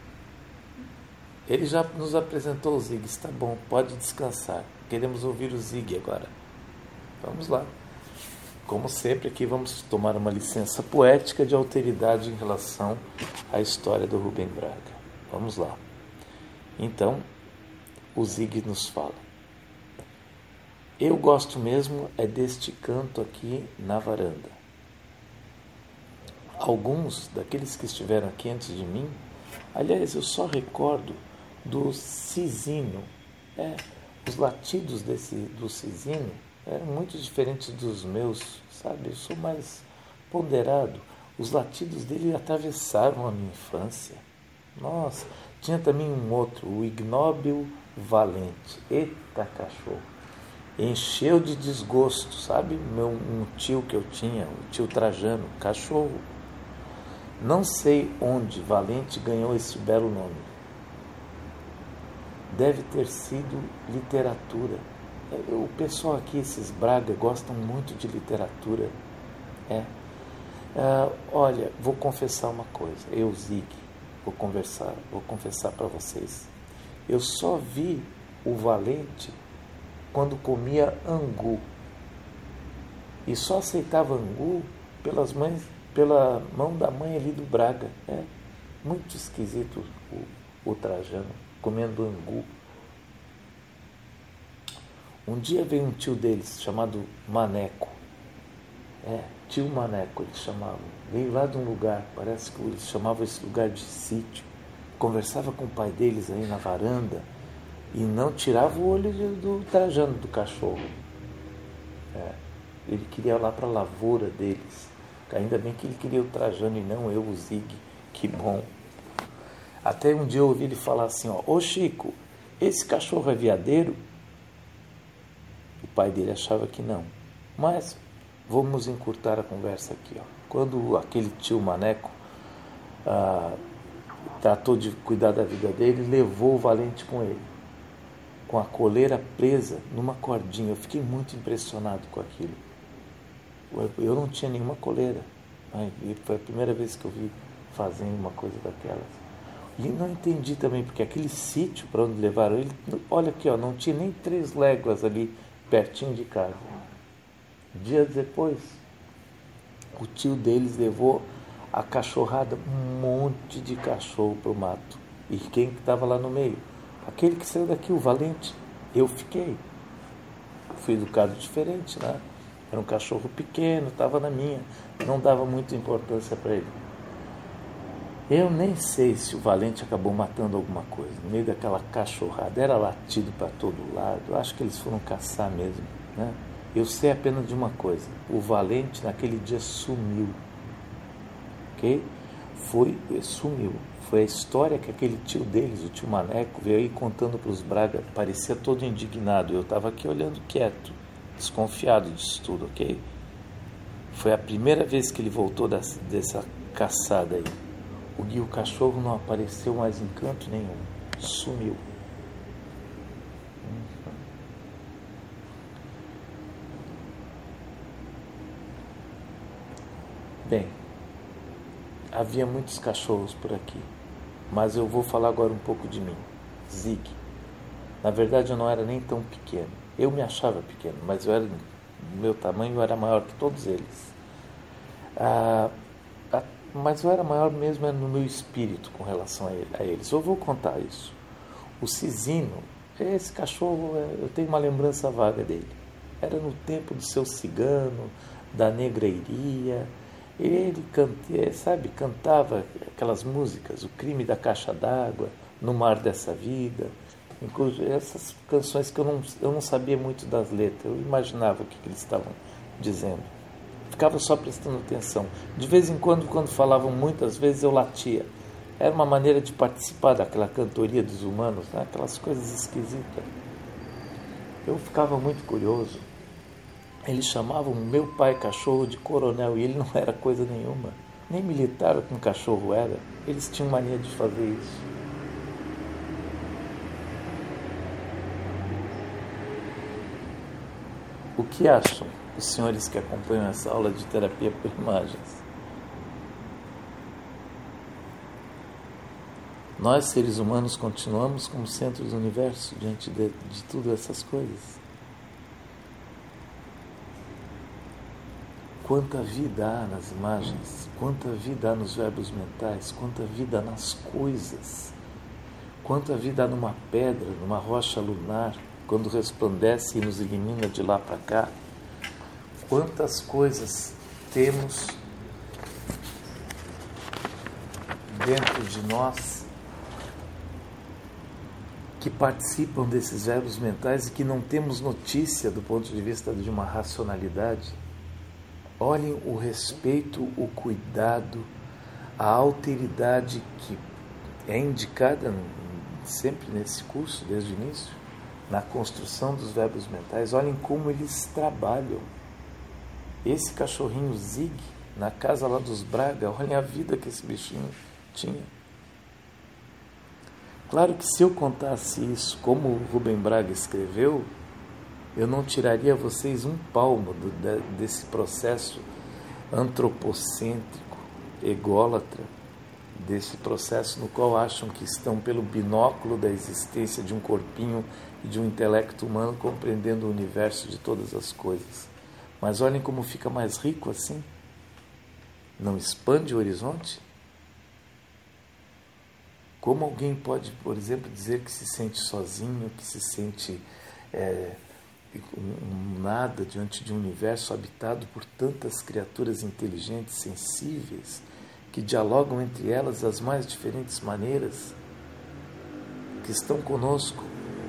Speaker 1: Ele já nos apresentou o Zig, está bom, pode descansar. Queremos ouvir o Zig agora. Vamos lá. como sempre, aqui vamos tomar uma licença poética de alteridade em relação à história do Rubem Braga. Vamos lá. Então, o Zig nos fala: eu gosto mesmo é deste canto aqui na varanda. Alguns daqueles que estiveram aqui antes de mim, aliás, eu só recordo do sisinho. Os latidos do sisinho eram muito diferentes dos meus, sabe? Eu sou mais ponderado. Os latidos dele atravessaram a minha infância. Nossa, tinha também um outro, o Ignóbil Valente. Eita cachorro! Encheu de desgosto, sabe? Um tio que eu tinha, o tio Trajano, cachorro. Não sei onde Valente ganhou esse belo nome. Deve ter sido literatura. O pessoal aqui, esses Braga, gostam muito de literatura. Olha, vou confessar uma coisa. Eu, Zig, vou confessar para vocês. Eu só vi o Valente quando comia angu. E só aceitava angu pela mão da mãe ali do Braga. Muito esquisito o Trajano comendo angu. Um dia veio um tio deles chamado Maneco. Tio Maneco eles chamavam. Veio lá de um lugar, parece que eles chamavam esse lugar de sítio. Conversava com o pai deles aí na varanda e não tirava o olho do Trajano, do cachorro. Ele queria ir lá para a lavoura deles. Ainda bem que ele queria o Trajano e não eu, o Zig. Que bom. Até um dia eu ouvi ele falar assim, ô Chico, esse cachorro é veadeiro? O pai dele achava que não. Mas vamos encurtar a conversa aqui. Quando aquele tio Maneco tratou de cuidar da vida dele, levou o Valente com ele, com a coleira presa numa cordinha. Eu fiquei muito impressionado com aquilo. Eu não tinha nenhuma coleira. Foi a primeira vez que eu vi fazendo uma coisa daquelas. E não entendi também, porque aquele sítio para onde levaram ele, olha aqui, não tinha nem 3 léguas ali, pertinho de casa. Dias depois, o tio deles levou a cachorrada, um monte de cachorro para o mato. E quem estava lá no meio? Aquele que saiu daqui, o Valente. Eu fiquei. Fui educado diferente, né? Era um cachorro pequeno, estava na minha. Não dava muita importância para ele. Eu nem sei se o Valente acabou matando alguma coisa. No meio daquela cachorrada, era latido para todo lado. Eu acho que eles foram caçar mesmo, né? Eu sei apenas de uma coisa. O Valente naquele dia sumiu. Ok? Sumiu. Foi a história que aquele tio deles, o tio Maneco, veio aí contando para os Braga. Parecia todo indignado. Eu estava aqui olhando quieto, desconfiado disso tudo, ok? Foi a primeira vez que ele voltou dessa caçada aí. O cachorro não apareceu mais em canto nenhum. Sumiu. Bem, havia muitos cachorros por aqui, mas eu vou falar agora um pouco de mim. Zig. Na verdade, eu não era nem tão pequeno. Eu me achava pequeno, mas do meu tamanho eu era maior que todos eles. Mas eu era maior mesmo no meu espírito com relação a eles. Eu vou contar isso. O Cisino, esse cachorro, eu tenho uma lembrança vaga dele. Era no tempo do seu cigano, da negreiria. Ele cantava aquelas músicas, O Crime da Caixa d'Água, No Mar dessa Vida. Inclusive essas canções que eu não sabia muito das letras. Eu imaginava o que eles estavam dizendo. Ficava só prestando atenção. De vez em quando falavam muitas vezes, eu latia. Era uma maneira de participar daquela cantoria dos humanos, né? Aquelas coisas esquisitas. Eu ficava muito curioso. Eles chamavam meu pai cachorro de coronel, e ele não era coisa nenhuma. Nem militar com cachorro era. Eles tinham mania de fazer isso. O que acham os senhores que acompanham essa aula de terapia por imagens? Nós, seres humanos, continuamos como centro do universo diante de todas essas coisas. quanta vida há nas imagens, quanta vida há nos verbos mentais, quanta vida há nas coisas, quanta vida há numa pedra, numa rocha lunar, quando resplandece e nos ilumina de lá para cá. Quantas coisas temos dentro de nós que participam desses verbos mentais e que não temos notícia do ponto de vista de uma racionalidade. Olhem o respeito, o cuidado, a alteridade que é indicada sempre nesse curso, desde o início, na construção dos verbos mentais. Olhem como eles trabalham. Esse cachorrinho Zig, na casa lá dos Braga, olhem a vida que esse bichinho tinha. Claro que se eu contasse isso como o Rubem Braga escreveu, eu não tiraria a vocês um palmo desse processo antropocêntrico, ególatra, desse processo no qual acham que estão pelo binóculo da existência de um corpinho e de um intelecto humano compreendendo o universo de todas as coisas. Mas olhem como fica mais rico assim. Não expande o horizonte? Como alguém pode, por exemplo, dizer que se sente sozinho, que se sente nada diante de um universo habitado por tantas criaturas inteligentes, sensíveis, que dialogam entre elas das mais diferentes maneiras, que estão conosco.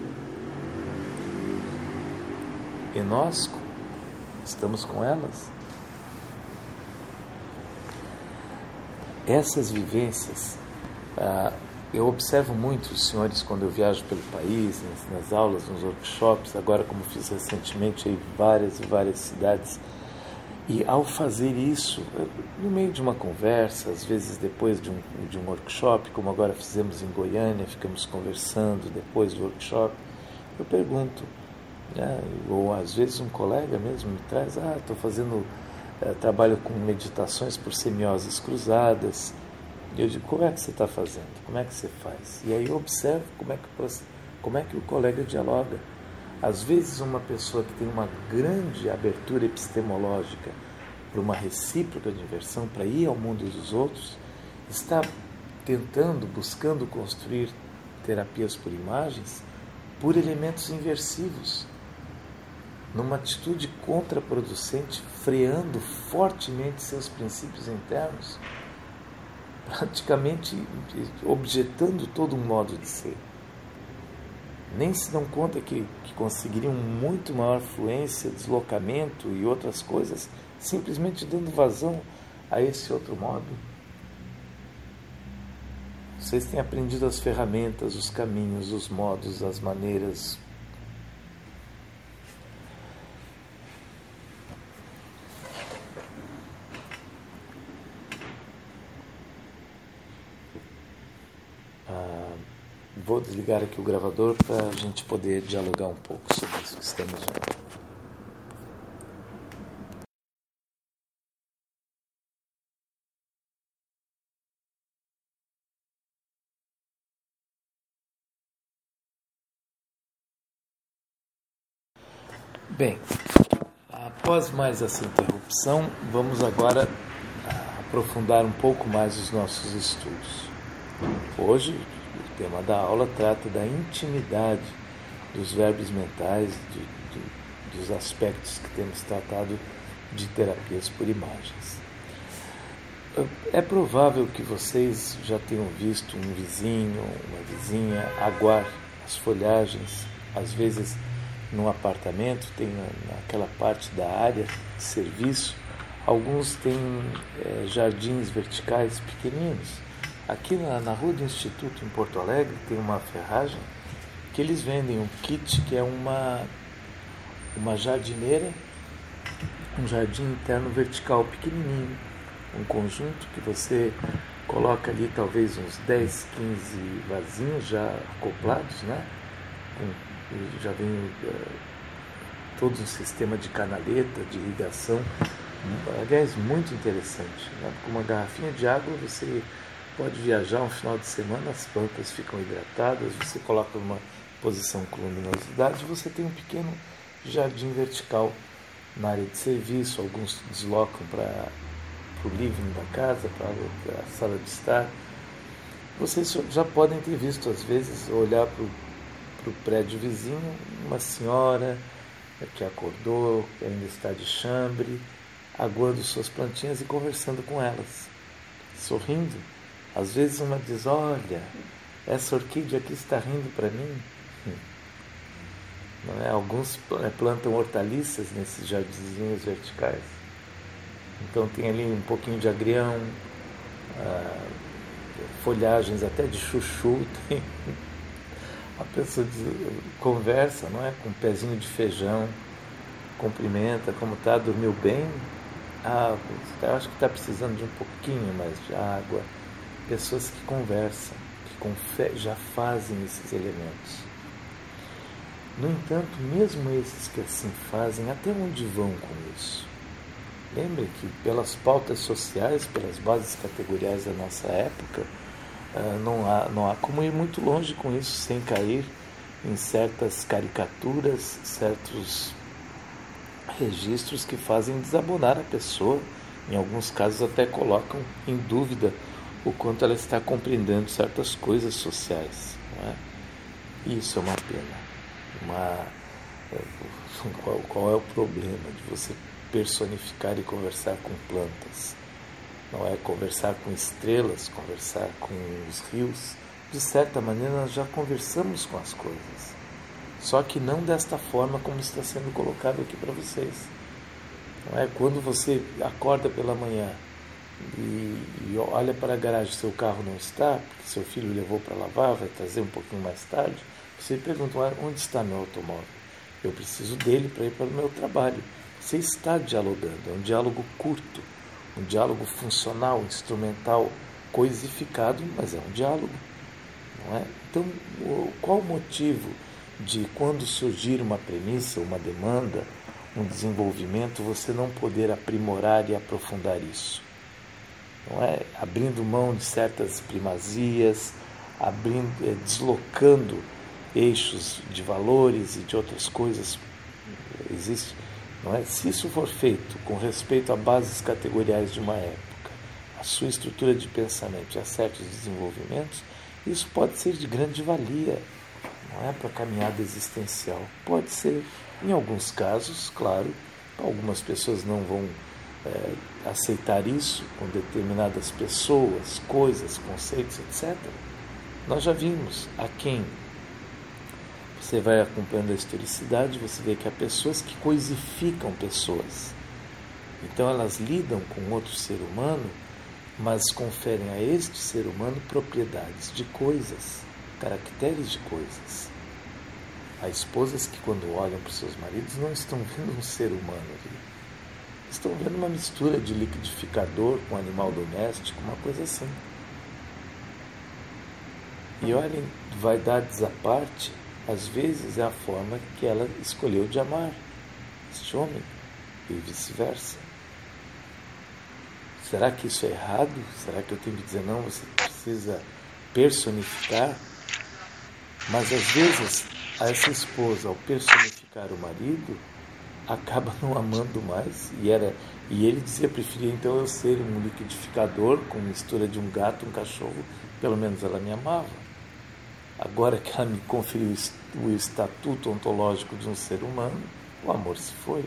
Speaker 1: E nós estamos com elas. Essas vivências, eu observo muito os senhores quando eu viajo pelo país, nas aulas, nos workshops, agora como fiz recentemente em várias e várias cidades. E ao fazer isso, no meio de uma conversa, às vezes depois de um workshop, como agora fizemos em Goiânia, ficamos conversando depois do workshop, eu pergunto, né, ou às vezes um colega mesmo me traz, estou fazendo, trabalho com meditações por semioses cruzadas. E eu digo, como é que você está fazendo? Como é que você faz? E aí eu observo como é que o colega dialoga. Às vezes uma pessoa que tem uma grande abertura epistemológica para uma recíproca diversão, para ir ao mundo dos outros, está buscando construir terapias por imagens, por elementos inversivos, numa atitude contraproducente, freando fortemente seus princípios internos, praticamente objetando todo um modo de ser. Nem se dão conta que conseguiriam muito maior fluência, deslocamento e outras coisas, simplesmente dando vazão a esse outro modo. Vocês têm aprendido as ferramentas, os caminhos, os modos, as maneiras. Vou desligar aqui o gravador para a gente poder dialogar um pouco sobre isso que estamos vendo. Bem, após mais essa interrupção, vamos agora aprofundar um pouco mais os nossos estudos. Hoje, o tema da aula trata da intimidade dos verbos mentais, dos aspectos que temos tratado de terapias por imagens. É provável que vocês já tenham visto um vizinho, uma vizinha aguar as folhagens, às vezes num apartamento, tem naquela parte da área de serviço, alguns têm jardins verticais pequeninos. Aqui na Rua do Instituto, em Porto Alegre, tem uma ferragem que eles vendem um kit que é uma jardineira, um jardim interno vertical pequenininho, um conjunto que você coloca ali talvez uns 10, 15 vasinhos já acoplados, né? Já vem todo um sistema de canaleta, de irrigação, aliás, muito interessante, né? Com uma garrafinha de água você pode viajar um final de semana, as plantas ficam hidratadas, você coloca numa posição com luminosidade, você tem um pequeno jardim vertical na área de serviço, alguns deslocam para o living da casa, para a sala de estar. Vocês já podem ter visto, às vezes, olhar para o prédio vizinho, uma senhora que acordou, que ainda está de chambre, aguando suas plantinhas e conversando com elas, sorrindo. Às vezes uma diz: olha, essa orquídea aqui está rindo para mim. Não é? Alguns plantam hortaliças nesses jardinzinhos verticais. Então tem ali um pouquinho de agrião, folhagens até de chuchu. Tem. A pessoa conversa, não é? Com um pezinho de feijão, cumprimenta, como está, dormiu bem? Acho que está precisando de um pouquinho mais de água. Pessoas que conversam, que já fazem esses elementos. No entanto, mesmo esses que assim fazem, até onde vão com isso? Lembre que pelas pautas sociais, pelas bases categoriais da nossa época, não há como ir muito longe com isso sem cair em certas caricaturas, certos registros que fazem desabonar a pessoa. Em alguns casos até colocam em dúvida o quanto ela está compreendendo certas coisas sociais. Não é? E isso é uma pena. Qual é o problema de você personificar e conversar com plantas? Não é conversar com estrelas, conversar com os rios. De certa maneira nós já conversamos com as coisas, só que não desta forma como está sendo colocado aqui para vocês. Não é? Quando você acorda pela manhã e olha para a garagem, seu carro não está, porque seu filho levou para lavar, vai trazer um pouquinho mais tarde, você pergunta: onde está meu automóvel? Eu preciso dele para ir para o meu trabalho. Você está dialogando, é um diálogo curto, um diálogo funcional, instrumental, coisificado, mas é um diálogo. Não é? Então, qual o motivo de, quando surgir uma premissa, uma demanda, um desenvolvimento, você não poder aprimorar e aprofundar isso? Não é? Abrindo mão de certas primazias, deslocando eixos de valores e de outras coisas. Existe, não é? Se isso for feito com respeito a bases categoriais de uma época, a sua estrutura de pensamento e a certos desenvolvimentos, isso pode ser de grande valia, não é, para a caminhada existencial. Pode ser, em alguns casos, claro, algumas pessoas não vão aceitar isso com determinadas pessoas, coisas, conceitos, etc. Nós já vimos a quem você vai acompanhando a historicidade, você vê que há pessoas que coisificam pessoas. Então elas lidam com outro ser humano, mas conferem a este ser humano propriedades de coisas, caracteres de coisas. Há esposas que, quando olham para os seus maridos, não estão vendo um ser humano ali. Estão vendo uma mistura de liquidificador com animal doméstico, uma coisa assim. E olhem, vaidades à parte, às vezes é a forma que ela escolheu de amar este homem, e vice-versa. Será que isso é errado? Será que eu tenho que dizer: não, você precisa personificar? Mas às vezes essa esposa, ao personificar o marido, acaba não amando mais, e ele dizia: preferia então eu ser um liquidificador com mistura de um gato e um cachorro, pelo menos ela me amava. Agora que ela me conferiu o estatuto ontológico de um ser humano, o amor se foi.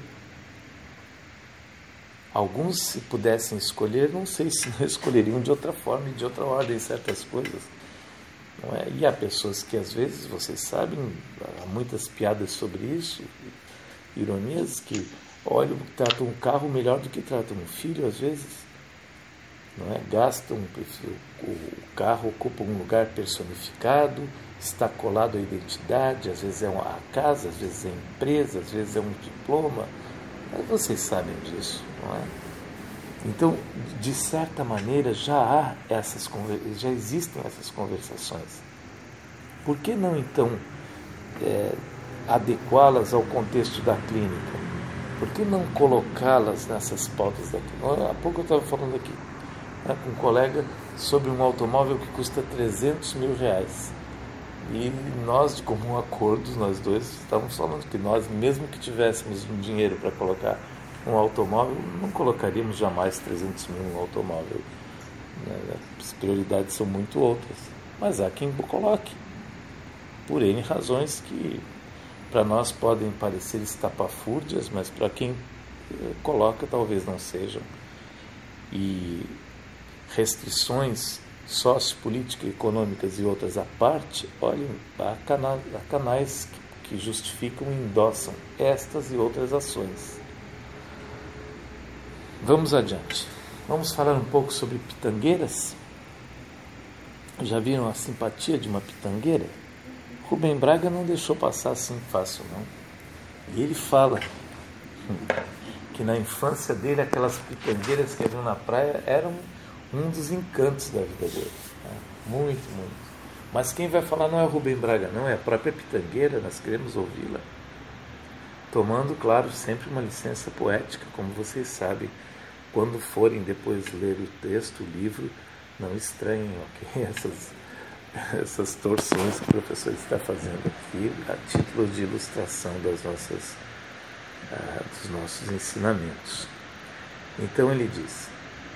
Speaker 1: Alguns, se pudessem escolher, não sei se não escolheriam de outra forma e de outra ordem certas coisas. Não é? E há pessoas que, às vezes, vocês sabem, há muitas piadas sobre isso, ironias, que olham, tratam um carro melhor do que tratam um filho, às vezes. Não é? Gastam, o carro ocupa um lugar personificado, está colado à identidade, às vezes é a casa, às vezes é a empresa, às vezes é um diploma. Mas vocês sabem disso, não é? Então, de certa maneira, já existem essas conversações. Por que não, então, adequá-las ao contexto da clínica? Por que não colocá-las nessas pautas da clínica? Há pouco eu estava falando aqui com um colega sobre um automóvel que custa R$300 mil. E nós, de comum acordo, nós dois estávamos falando que nós, mesmo que tivéssemos um dinheiro para colocar um automóvel, não colocaríamos jamais 300 mil no automóvel. As prioridades são muito outras. Mas há quem coloque, por N razões que para nós podem parecer estapafúrdias, mas para quem coloca talvez não sejam. E restrições sociopolíticas, econômicas e outras à parte, olhem, há canais que justificam e endossam estas e outras ações. Vamos adiante. Vamos falar um pouco sobre pitangueiras? Já viram a simpatia de uma pitangueira? Rubem Braga não deixou passar assim fácil, não. E ele fala que na infância dele aquelas pitangueiras que haviam na praia eram um dos encantos da vida dele. Muito, muito. Mas quem vai falar não é o Rubem Braga, não, é a própria pitangueira, nós queremos ouvi-la. Tomando, claro, sempre uma licença poética, como vocês sabem. Quando forem depois ler o texto, o livro, não estranhem, ok? Essas torções que o professor está fazendo aqui a título de ilustração dos nossos ensinamentos. Então ele diz,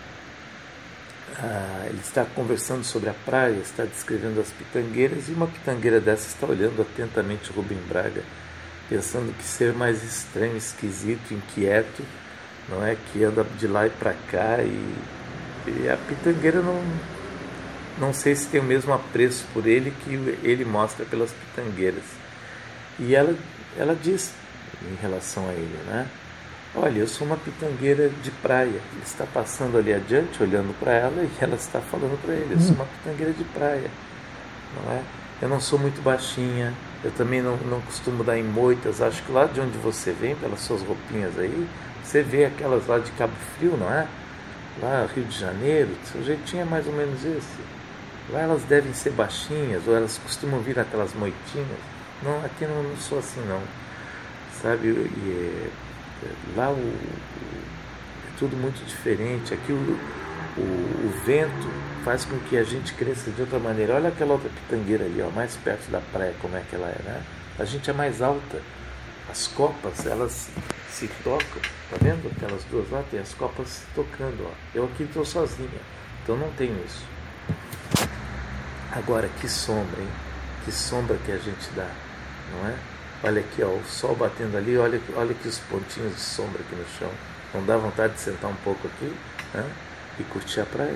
Speaker 1: ele está conversando sobre a praia, está descrevendo as pitangueiras, e uma pitangueira dessa está olhando atentamente o Rubem Braga, pensando que ser mais estranho, esquisito, inquieto, não é, que anda de lá e para cá, e a pitangueira não sei se tem o mesmo apreço por ele que ele mostra pelas pitangueiras. E ela diz em relação a ele, né? Olha, eu sou uma pitangueira de praia. Ele está passando ali adiante, olhando para ela, e ela está falando para ele, eu sou uma pitangueira de praia, não é? Eu não sou muito baixinha, eu também não costumo dar em moitas. Acho que lá de onde você vem, pelas suas roupinhas aí, você vê aquelas lá de Cabo Frio, não é? Lá Rio de Janeiro, seu jeitinho é mais ou menos esse. Lá elas devem ser baixinhas, ou elas costumam vir aquelas moitinhas. Não, aqui não sou assim não, sabe? Lá é tudo muito diferente. Aqui o vento faz com que a gente cresça de outra maneira. Olha aquela outra pitangueira ali, ó, mais perto da praia, como é que ela é, né? A gente é mais alta. As copas, elas se tocam. Tá vendo? Aquelas duas lá, tem as copas se tocando, ó. Eu aqui estou sozinha, então não tenho isso. Agora, que sombra, hein? Que sombra que a gente dá, não é? Olha aqui, ó, o sol batendo ali, olha aqui os pontinhos de sombra aqui no chão. Não dá vontade de sentar um pouco aqui, né? E curtir a praia?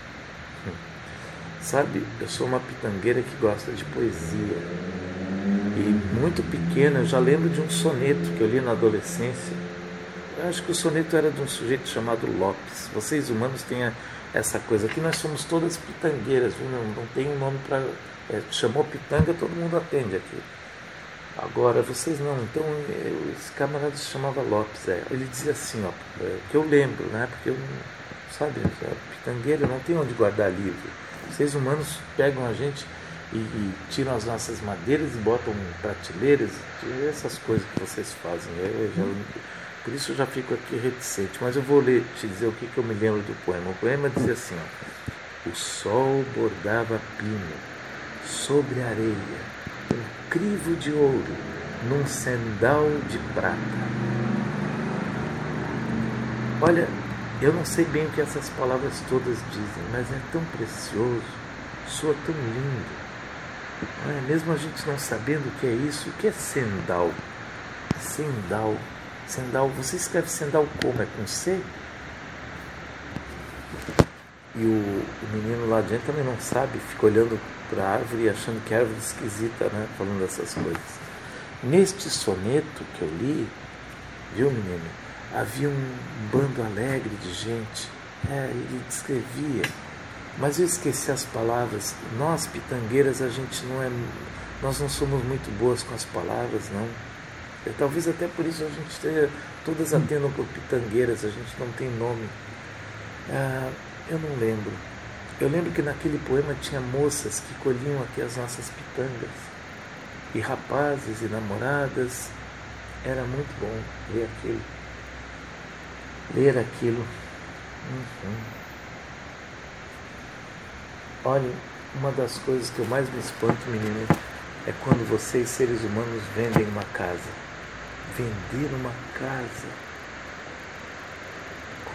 Speaker 1: Sabe, eu sou uma pitangueira que gosta de poesia. E muito pequena, eu já lembro de um soneto que eu li na adolescência. Eu acho que o soneto era de um sujeito chamado Lopes. Vocês humanos têm essa coisa aqui, nós somos todas pitangueiras, viu? Não tem um nome para... chamou pitanga, todo mundo atende aqui. Agora, vocês não. Então, esse camarada se chamava Lopes. Ele dizia assim, ó, que eu lembro, né? Porque eu, sabe, pitangueira não tem onde guardar livro. Vocês humanos pegam a gente e tiram as nossas madeiras e botam prateleiras, essas coisas que vocês fazem. Por isso eu já fico aqui reticente, mas eu vou te dizer o que eu me lembro do poema. O poema dizia assim, ó, o sol bordava pino sobre a areia, um crivo de ouro num sendal de prata. Olha, eu não sei bem o que essas palavras todas dizem, mas é tão precioso, soa tão lindo. Não é? Mesmo a gente não sabendo o que é isso, o que é sendal? Sendal, você escreve sendal como? É com C? E o menino lá dentro também não sabe, fica olhando para a árvore e achando que é árvore esquisita, né? Falando dessas coisas. Neste soneto que eu li, viu, menino? Havia um bando alegre de gente. Ele descrevia. Mas eu esqueci as palavras. Nós, pitangueiras, nós não somos muito boas com as palavras, não. Talvez até por isso a gente todas atendam por pitangueiras, a gente não tem nome. Eu não lembro. Eu lembro que naquele poema tinha moças que colhiam aqui as nossas pitangas. E rapazes e namoradas. Era muito bom ler aquilo. Olha, uma das coisas que eu mais me espanto, menino, é quando vocês, seres humanos, vendem uma casa. Vender uma casa.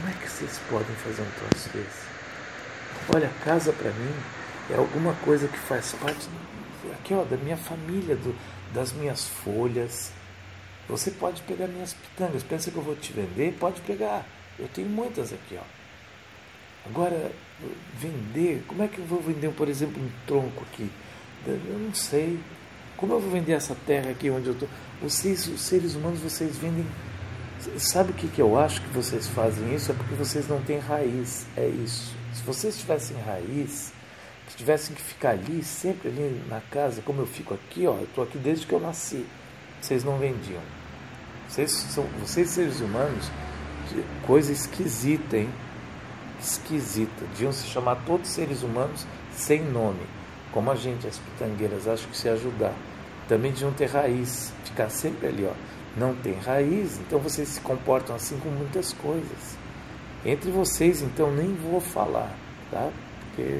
Speaker 1: Como é que vocês podem fazer um troço desse? Olha, a casa para mim é alguma coisa que faz parte aqui, ó, da minha família, das minhas folhas. Você pode pegar minhas pitangas. Pensa que eu vou te vender? Pode pegar. Eu tenho muitas aqui, ó. Agora, vender, como é que eu vou vender, por exemplo, um tronco aqui? Eu não sei. Como eu vou vender essa terra aqui onde eu estou? Vocês, os seres humanos, vocês vendem. Sabe o que eu acho que vocês fazem isso? É porque vocês não têm raiz. É isso. Se vocês tivessem raiz, se tivessem que ficar ali, sempre ali na casa, como eu fico aqui, ó, eu estou aqui desde que eu nasci. Vocês não vendiam. Vocês seres humanos, coisa esquisita, hein? Esquisita. Deviam se chamar todos seres humanos sem nome. Como a gente, as pitangueiras, acho que se ajudar. Também deviam ter raiz. Ficar sempre ali, ó. Não tem raiz, então vocês se comportam assim com muitas coisas. Entre vocês, então, nem vou falar, tá? Porque...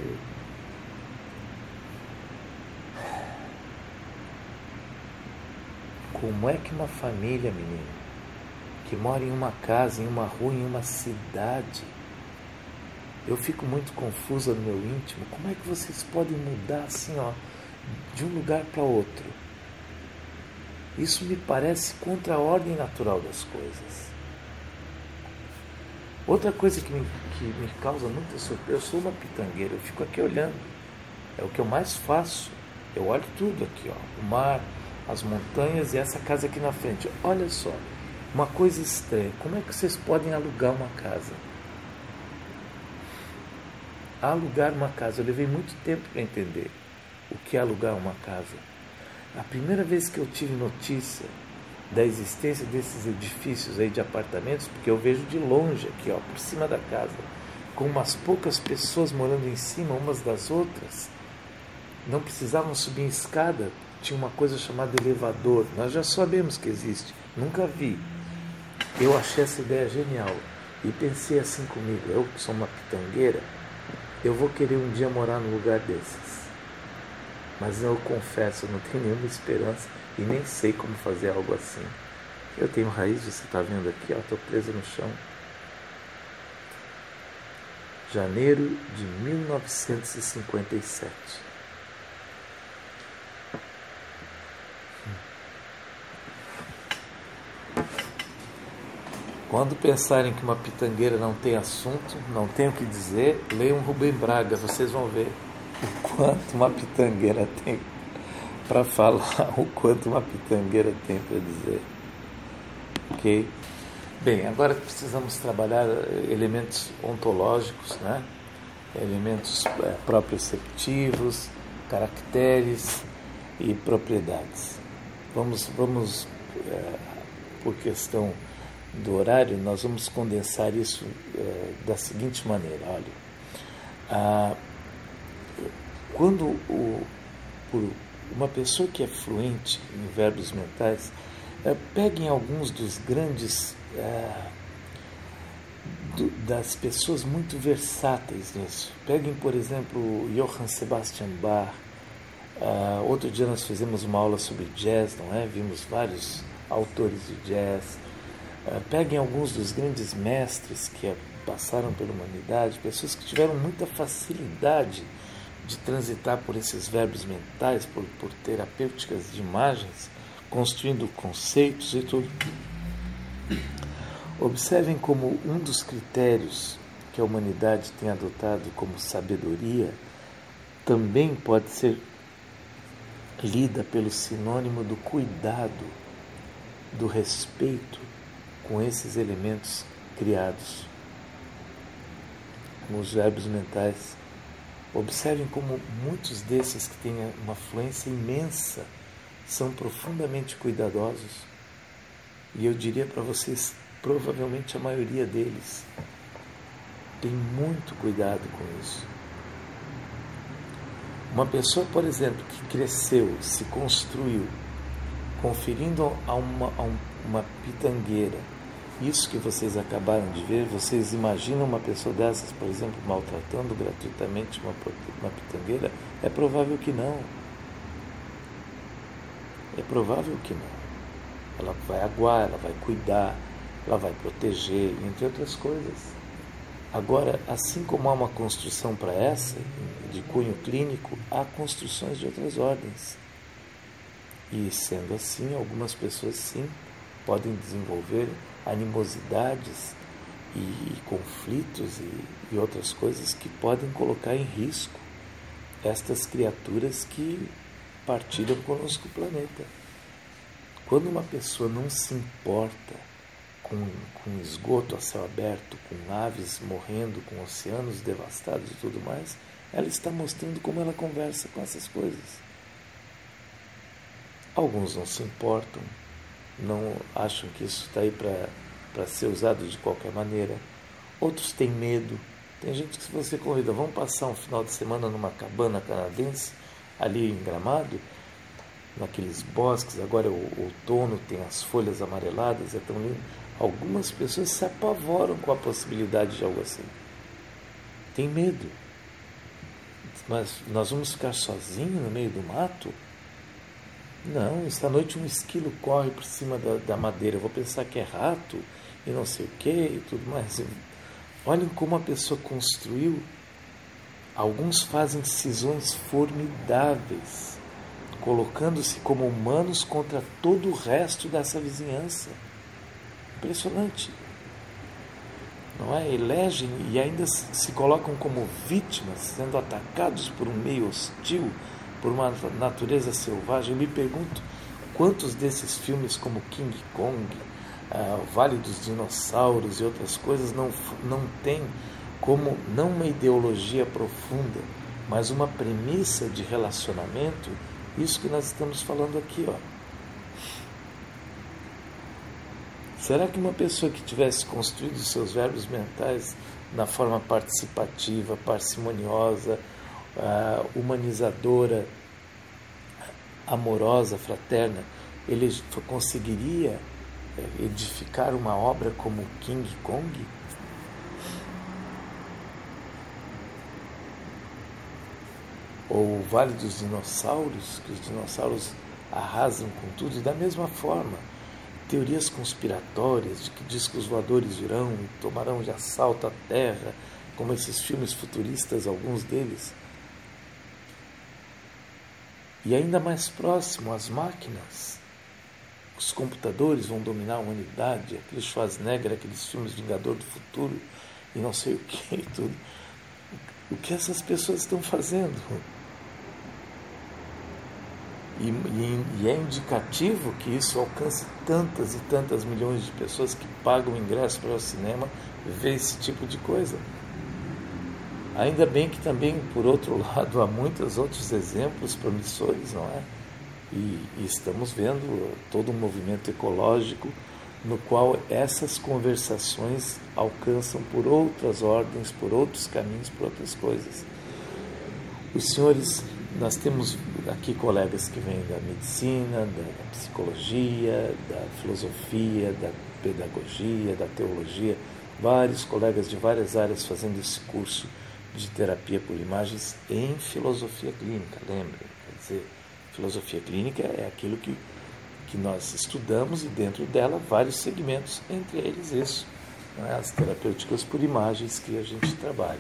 Speaker 1: Como é que uma família, menino, que mora em uma casa, em uma rua, em uma cidade, eu fico muito confusa no meu íntimo, como é que vocês podem mudar assim, ó, de um lugar para outro? Isso me parece contra a ordem natural das coisas. Outra coisa que me causa muita surpresa, eu sou uma pitangueira, eu fico aqui olhando, é o que eu mais faço, eu olho tudo aqui, ó, o mar, as montanhas e essa casa aqui na frente. Olha só, uma coisa estranha, como é que vocês podem alugar uma casa? Alugar uma casa, eu levei muito tempo para entender o que é alugar uma casa. A primeira vez que eu tive notícia da existência desses edifícios aí de apartamentos, porque eu vejo de longe aqui, ó, por cima da casa, com umas poucas pessoas morando em cima umas das outras, não precisavam subir em escada, tinha uma coisa chamada elevador, nós já sabemos que existe, nunca vi. Eu achei essa ideia genial e pensei assim comigo, eu que sou uma pitangueira, eu vou querer um dia morar num lugar desses. Mas eu confesso, eu não tenho nenhuma esperança e nem sei como fazer algo assim. Eu tenho raiz, você está vendo aqui, estou presa no chão. Janeiro de 1957. Quando pensarem que uma pitangueira não tem assunto, não tem o que dizer, leiam Rubem Braga, vocês vão ver o quanto uma pitangueira tem para falar, o quanto uma pitangueira tem para dizer. Ok? Bem, agora precisamos trabalhar elementos ontológicos, né? Elementos proprioceptivos, caracteres e propriedades. Vamos por questão do horário, nós vamos condensar isso da seguinte maneira. Olha, quando uma pessoa que é fluente em verbos mentais, peguem alguns dos grandes, das pessoas muito versáteis nisso. Peguem, por exemplo, Johann Sebastian Bach. Outro dia nós fizemos uma aula sobre jazz, não é? Vimos vários autores de jazz. Peguem alguns dos grandes mestres que passaram pela humanidade, pessoas que tiveram muita facilidade de transitar por esses verbos mentais, por terapêuticas de imagens, construindo conceitos e tudo. Observem como um dos critérios que a humanidade tem adotado como sabedoria também pode ser lida pelo sinônimo do cuidado, do respeito com esses elementos criados, com os verbos mentais. Observem como muitos desses que têm uma fluência imensa são profundamente cuidadosos. E eu diria para vocês, provavelmente a maioria deles tem muito cuidado com isso. Uma pessoa, por exemplo, que cresceu, se construiu, conferindo a uma pitangueira isso que vocês acabaram de ver, vocês imaginam uma pessoa dessas, por exemplo, maltratando gratuitamente uma pitangueira? É provável que não. É provável que não. Ela vai aguar, ela vai cuidar, ela vai proteger, entre outras coisas. Agora, assim como há uma construção para essa, de cunho clínico, há construções de outras ordens. E sendo assim, algumas pessoas sim podem desenvolver animosidades e conflitos e outras coisas que podem colocar em risco estas criaturas que partilham conosco o planeta. Quando uma pessoa não se importa com esgoto a céu aberto, com aves morrendo, com oceanos devastados e tudo mais, ela está mostrando como ela conversa com essas coisas. Alguns não se importam, não acham que isso está aí para ser usado de qualquer maneira. Outros têm medo. Tem gente que, se você convida, vamos passar um final de semana numa cabana canadense, ali em Gramado, naqueles bosques, agora é o outono, tem as folhas amareladas, é tão lindo. Algumas pessoas se apavoram com a possibilidade de algo assim. Tem medo. Mas nós vamos ficar sozinhos no meio do mato? Não, esta noite um esquilo corre por cima da madeira. Eu vou pensar que é rato e não sei o que e tudo mais. Olhem como a pessoa construiu. Alguns fazem cisões formidáveis, colocando-se como humanos contra todo o resto dessa vizinhança. Impressionante. Não é? Elegem e ainda se colocam como vítimas, sendo atacados por um meio hostil, por uma natureza selvagem. Eu me pergunto quantos desses filmes como King Kong, o Vale dos Dinossauros e outras coisas não tem como, não uma ideologia profunda, mas uma premissa de relacionamento, isso que nós estamos falando aqui, ó. Será que uma pessoa que tivesse construído seus verbos mentais na forma participativa, parcimoniosa, humanizadora, amorosa, fraterna, ele conseguiria edificar uma obra como King Kong? Ou o Vale dos Dinossauros, que os dinossauros arrasam com tudo, e da mesma forma, teorias conspiratórias de que discos voadores virão e tomarão de assalto a Terra, como esses filmes futuristas, alguns deles. E ainda mais próximo, as máquinas. Os computadores vão dominar a humanidade, aqueles Schwarzenegger, aqueles filmes Vingador do Futuro e não sei o que e tudo. O que essas pessoas estão fazendo? E é indicativo que isso alcance tantas e tantas milhões de pessoas que pagam ingresso para o cinema ver esse tipo de coisa. Ainda bem que também, por outro lado, há muitos outros exemplos promissores, não é? E estamos vendo todo um movimento ecológico no qual essas conversações alcançam por outras ordens, por outros caminhos, por outras coisas. Os senhores, nós temos aqui colegas que vêm da medicina, da psicologia, da filosofia, da pedagogia, da teologia, vários colegas de várias áreas fazendo esse curso de terapia por imagens em filosofia clínica, lembrem, quer dizer, filosofia clínica é aquilo que nós estudamos e dentro dela vários segmentos, entre eles isso, né, as terapêuticas por imagens que a gente trabalha.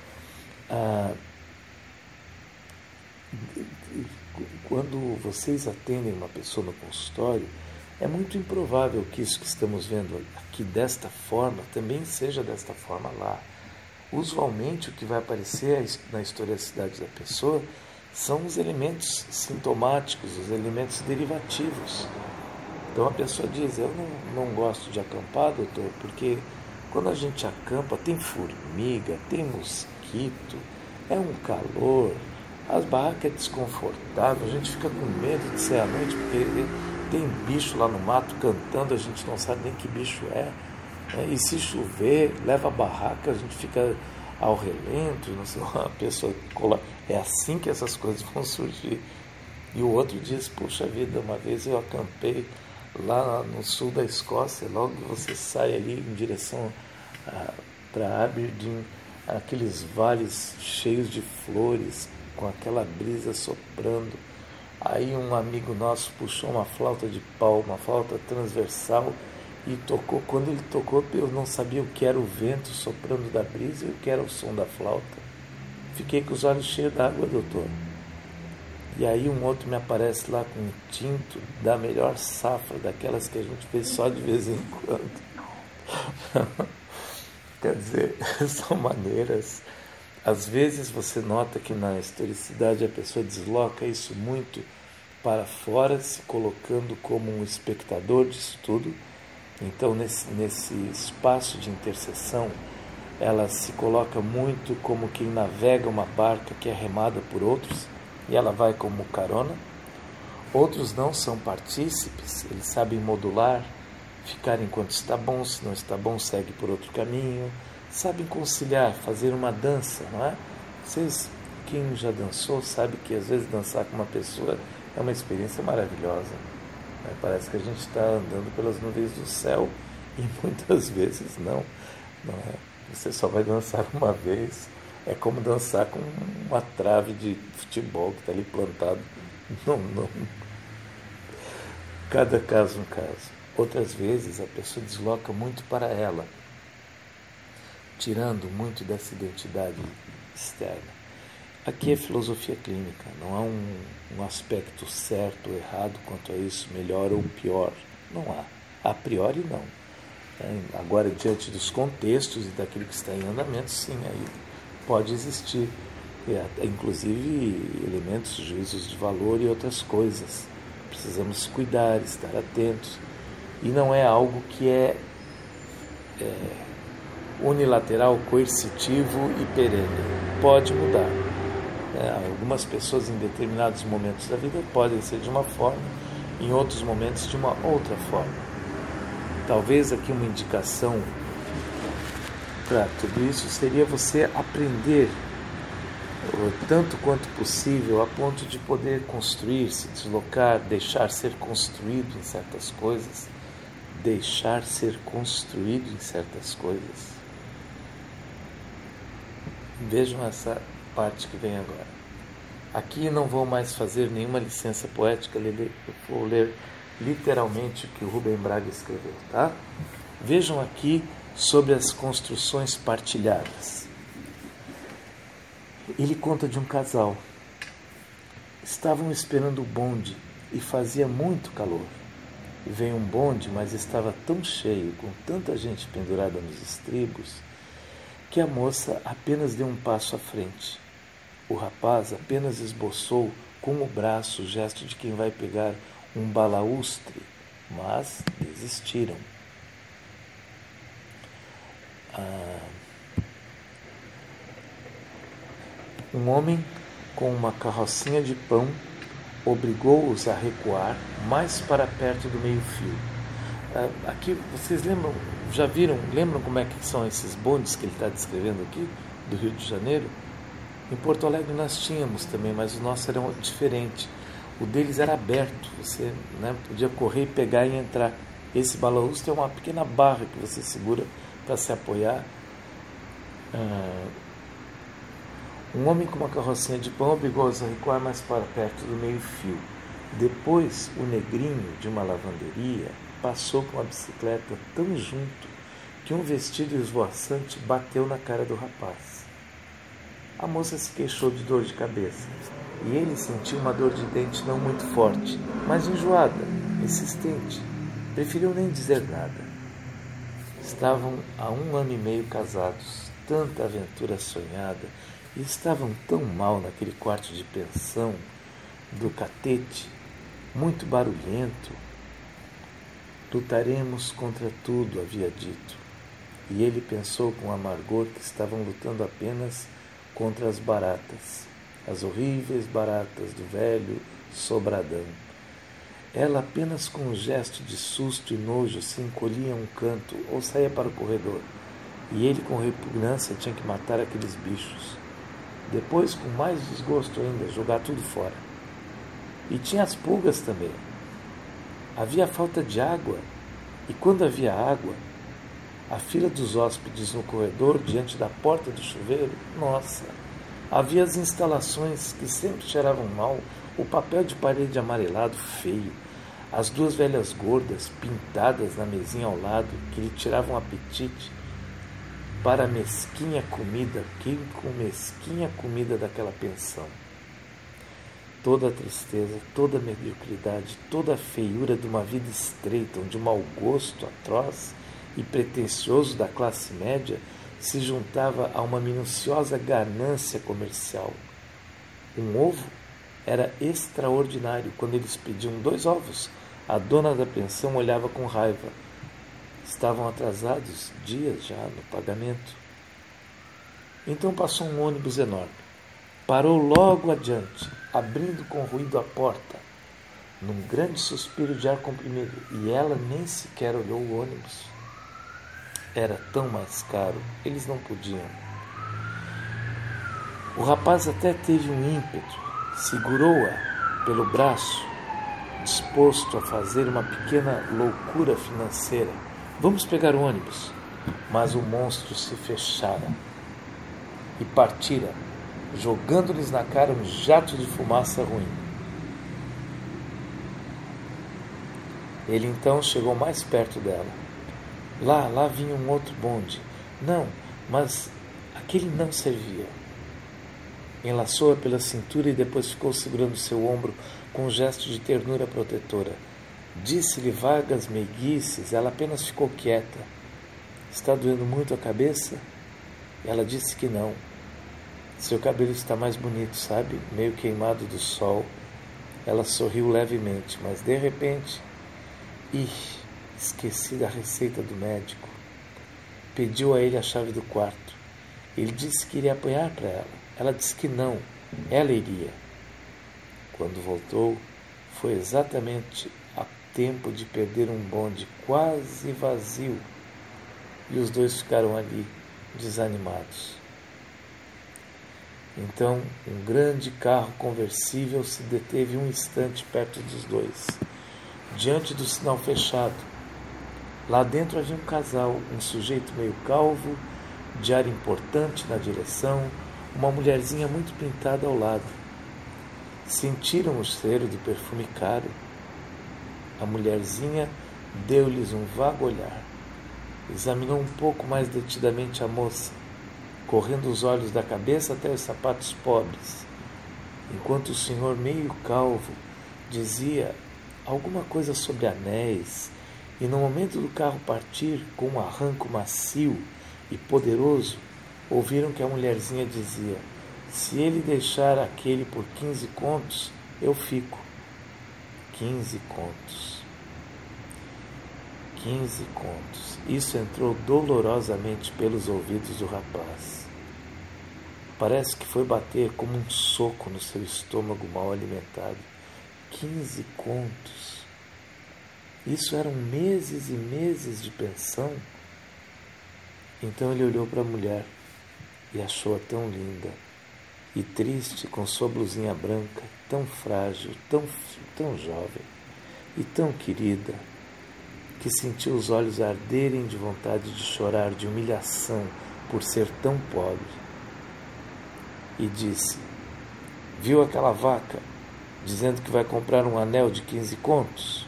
Speaker 1: Quando vocês atendem uma pessoa no consultório, é muito improvável que isso que estamos vendo aqui desta forma também seja desta forma lá. Usualmente o que vai aparecer na historicidade da pessoa são os elementos sintomáticos, os elementos derivativos. Então a pessoa diz, eu não gosto de acampar, doutor, porque quando a gente acampa tem formiga, tem mosquito, é um calor, as barracas é desconfortável, a gente fica com medo de ser à noite, porque tem bicho lá no mato cantando, a gente não sabe nem que bicho é. E se chover, leva a barraca, a gente fica ao relento, não sei, a pessoa cola. É assim que essas coisas vão surgir. E o outro diz, puxa vida, uma vez eu acampei lá no sul da Escócia, logo que você sai ali em direção para Aberdeen, aqueles vales cheios de flores, com aquela brisa soprando. Aí um amigo nosso puxou uma flauta de pau, uma flauta transversal, E tocou, quando ele tocou, eu não sabia o que era o vento soprando da brisa e o que era o som da flauta. Fiquei com os olhos cheios d'água, doutor. E aí um outro me aparece lá com um tinto da melhor safra, daquelas que a gente vê só de vez em quando. Quer dizer, são maneiras. Às vezes você nota que na historicidade a pessoa desloca isso muito para fora, se colocando como um espectador disso tudo. Então, nesse espaço de intercessão, ela se coloca muito como quem navega uma barca que é remada por outros, e ela vai como carona. Outros não são partícipes, eles sabem modular, ficar enquanto está bom, se não está bom, segue por outro caminho, sabem conciliar, fazer uma dança, não é? Vocês, quem já dançou, sabe que às vezes dançar com uma pessoa é uma experiência maravilhosa. Parece que a gente está andando pelas nuvens do céu e muitas vezes não é? Você só vai dançar uma vez, é como dançar com uma trave de futebol que está ali plantado. Não. Cada caso um caso. Outras vezes a pessoa desloca muito para ela, tirando muito dessa identidade externa. Aqui é filosofia clínica, não há um aspecto certo ou errado quanto a isso, melhor ou pior. Não há. A priori, não. Agora, diante dos contextos e daquilo que está em andamento, sim, aí pode existir, inclusive, elementos, juízos de valor e outras coisas. Precisamos cuidar, estar atentos. E não é algo que é unilateral, coercitivo e perene. Pode mudar. Algumas pessoas em determinados momentos da vida podem ser de uma forma, em outros momentos de uma outra forma. Talvez aqui uma indicação para tudo isso seria você aprender tanto quanto possível a ponto de poder construir, se deslocar, deixar ser construído em certas coisas, deixar ser construído em certas coisas. Vejam essa parte que vem agora. Aqui não vou mais fazer nenhuma licença poética, vou ler literalmente o que o Rubem Braga escreveu, tá? Vejam aqui sobre as construções partilhadas. Ele conta de um casal. Estavam esperando o bonde e fazia muito calor. E veio um bonde, mas estava tão cheio, com tanta gente pendurada nos estribos, que a moça apenas deu um passo à frente. O rapaz apenas esboçou com o braço o gesto de quem vai pegar um balaústre, mas desistiram. Um homem com uma carrocinha de pão obrigou-os a recuar mais para perto do meio-fio. Aqui, vocês lembram, lembram como é que são esses bondes que ele está descrevendo aqui, do Rio de Janeiro? Em Porto Alegre nós tínhamos também, mas o nosso era diferente. O deles era aberto, você podia correr, pegar e entrar. Esse balaústre é uma pequena barra que você segura para se apoiar. Um homem com uma carrocinha de pão obrigou-os a recuar mais para perto do meio-fio. Depois, o negrinho de uma lavanderia passou com a bicicleta tão junto que um vestido esvoaçante bateu na cara do rapaz. A moça se queixou de dor de cabeça e ele sentiu uma dor de dente não muito forte, mas enjoada, insistente. Preferiu nem dizer nada. Estavam há 1 ano e meio casados, tanta aventura sonhada, e estavam tão mal naquele quarto de pensão do Catete, muito barulhento. Lutaremos contra tudo, havia dito. E ele pensou com amargor que estavam lutando apenas contra as baratas, as horríveis baratas do velho Sobradão. Ela apenas com um gesto de susto e nojo se encolhia a um canto ou saía para o corredor, e ele com repugnância tinha que matar aqueles bichos. Depois, com mais desgosto ainda, jogar tudo fora. E tinha as pulgas também. Havia falta de água, e quando havia água, a fila dos hóspedes no corredor, diante da porta do chuveiro, nossa, havia as instalações que sempre cheiravam mal, o papel de parede amarelado feio, as duas velhas gordas pintadas na mesinha ao lado, que lhe tiravam apetite para a mesquinha comida, daquela pensão. Toda a tristeza, toda a mediocridade, toda a feiura de uma vida estreita, onde o mau gosto atroz e pretensioso da classe média se juntava a uma minuciosa ganância comercial. Um ovo era extraordinário. Quando eles pediam 2 ovos, a dona da pensão olhava com raiva. Estavam atrasados dias já no pagamento. Então passou um ônibus enorme. Parou logo adiante, abrindo com ruído a porta, num grande suspiro de ar comprimido, e ela nem sequer olhou o ônibus. Era tão mais caro, eles não podiam. O rapaz até teve um ímpeto, segurou-a pelo braço, disposto a fazer uma pequena loucura financeira. Vamos pegar o ônibus. Mas o monstro se fechara e partira, jogando-lhes na cara um jato de fumaça ruim. Ele então chegou mais perto dela. Lá vinha um outro bonde. Não, mas aquele não servia. Enlaçou-a pela cintura e depois ficou segurando seu ombro com um gesto de ternura protetora. Disse-lhe vagas meiguices, ela apenas ficou quieta. Está doendo muito a cabeça? Ela disse que não. Seu cabelo está mais bonito, sabe? Meio queimado do sol. Ela sorriu levemente, mas de repente... esqueci da receita do médico. Pediu a ele a chave do quarto. Ele disse que iria apanhar para ela. Ela disse que não, ela iria. Quando voltou, foi exatamente a tempo de perder um bonde quase vazio, e os dois ficaram ali, desanimados. Então, um grande carro conversível se deteve um instante perto dos dois, diante do sinal fechado. Lá dentro havia um casal, um sujeito meio calvo, de ar importante na direção, uma mulherzinha muito pintada ao lado. Sentiram o cheiro do perfume caro. A mulherzinha deu-lhes um vago olhar. Examinou um pouco mais detidamente a moça, correndo os olhos da cabeça até os sapatos pobres, enquanto o senhor meio calvo dizia alguma coisa sobre anéis, e no momento do carro partir com um arranco macio e poderoso, ouviram que a mulherzinha dizia: se ele deixar aquele por 15 contos, eu fico. 15 contos. 15 contos. Isso entrou dolorosamente pelos ouvidos do rapaz. Parece que foi bater como um soco no seu estômago mal alimentado. 15 contos. Isso eram meses e meses de pensão. Então ele olhou para a mulher e achou-a tão linda e triste, com sua blusinha branca, tão frágil, tão jovem e tão querida, que sentiu os olhos arderem de vontade de chorar de humilhação por ser tão pobre. E disse: viu aquela vaca dizendo que vai comprar um anel de 15 contos?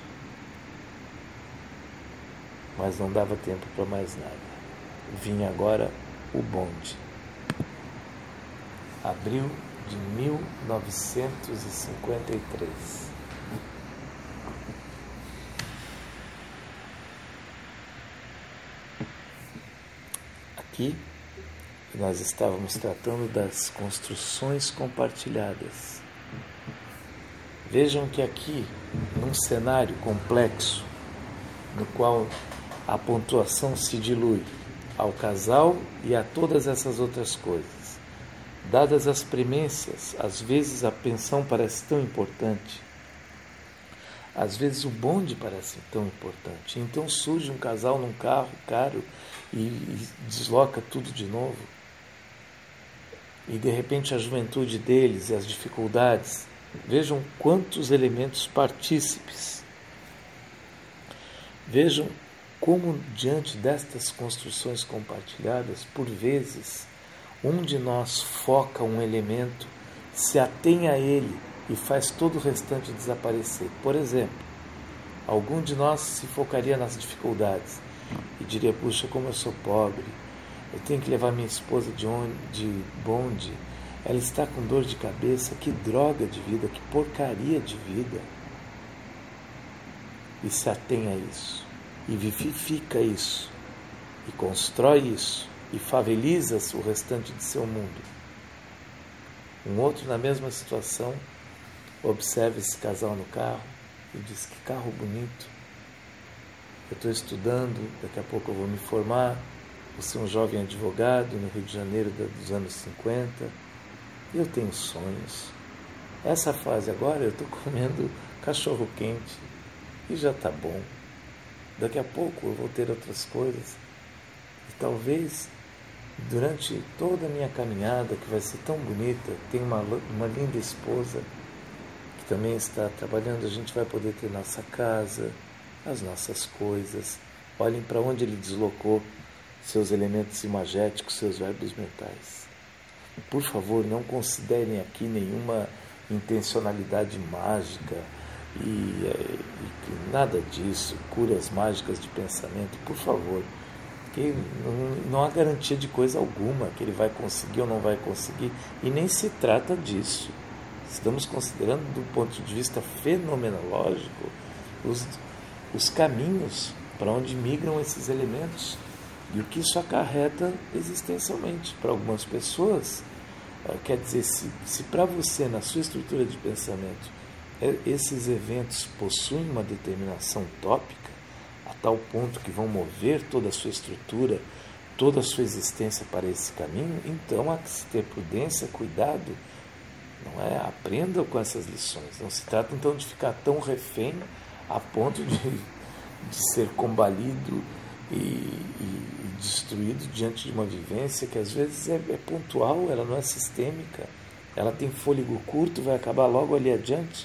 Speaker 1: Mas não dava tempo para mais nada. Vinha agora o bonde. Abril de 1953. Aqui nós estávamos tratando das construções compartilhadas. Vejam que aqui, num cenário complexo, no qual a pontuação se dilui ao casal e a todas essas outras coisas. Dadas as premissas, às vezes a pensão parece tão importante, às vezes o bonde parece tão importante. Então surge um casal num carro caro e desloca tudo de novo. E de repente a juventude deles e as dificuldades. Vejam quantos elementos partícipes. Vejam como, diante destas construções compartilhadas, por vezes, um de nós foca um elemento, se atém a ele e faz todo o restante desaparecer. Por exemplo, Algum de nós se focaria nas dificuldades e diria, puxa, como eu sou pobre, eu tenho que levar minha esposa de bonde, ela está com dor de cabeça, que droga de vida, que porcaria de vida. E se atém a isso, e vivifica isso, e constrói isso, e faveliza o restante de seu mundo. Um outro na mesma situação observa esse casal no carro e diz, que carro bonito, eu estou estudando, daqui a pouco eu vou me formar, vou ser um jovem advogado no Rio de Janeiro dos anos 50, eu tenho sonhos. Essa fase agora eu estou comendo cachorro quente e já está bom. Daqui a pouco eu vou ter outras coisas. E talvez durante toda a minha caminhada, que vai ser tão bonita, tem uma linda esposa que também está trabalhando, a gente vai poder ter nossa casa, as nossas coisas. Olhem para onde ele deslocou seus elementos imagéticos, seus verbos mentais. Por favor, não considerem aqui nenhuma intencionalidade mágica e nada disso, curas mágicas de pensamento, por favor. Porque não há garantia de coisa alguma, que ele vai conseguir ou não vai conseguir, e nem se trata disso. Estamos considerando, do ponto de vista fenomenológico, os caminhos para onde migram esses elementos e o que isso acarreta existencialmente. Para algumas pessoas, quer dizer, se para você, na sua estrutura de pensamento, esses eventos possuem uma determinação tópica, a tal ponto que vão mover toda a sua estrutura, toda a sua existência para esse caminho, então há que se ter prudência, cuidado, não é? Aprenda com essas lições. Não se trata então de ficar tão refém a ponto de ser combalido e destruído diante de uma vivência que às vezes é pontual, ela não é sistêmica, ela tem fôlego curto, vai acabar logo ali adiante.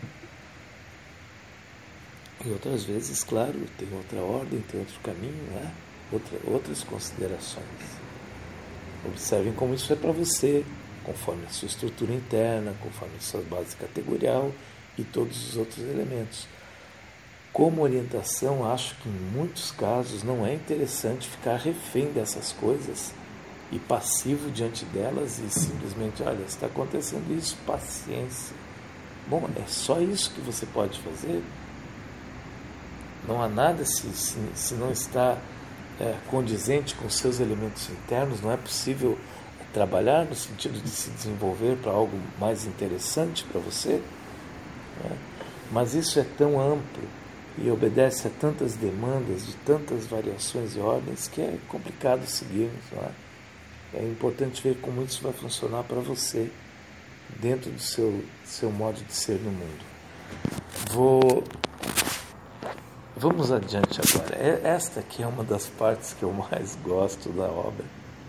Speaker 1: E outras vezes, claro, tem outra ordem, tem outro caminho, né? Outras considerações. Observem como isso é para você, conforme a sua estrutura interna, conforme a sua base categorial e todos os outros elementos. Como orientação, acho que em muitos casos não é interessante ficar refém dessas coisas e passivo diante delas e simplesmente, olha, está acontecendo isso, paciência. Bom, é só isso que você pode fazer? Não há nada se não está condizente com seus elementos internos, não é possível trabalhar no sentido de se desenvolver para algo mais interessante para você? Né? Mas isso é tão amplo e obedece a tantas demandas, de tantas variações e ordens, que é complicado seguirmos. Não é? É importante ver como isso vai funcionar para você, dentro do seu modo de ser no mundo. Vamos adiante agora. Esta aqui é uma das partes que eu mais gosto da obra.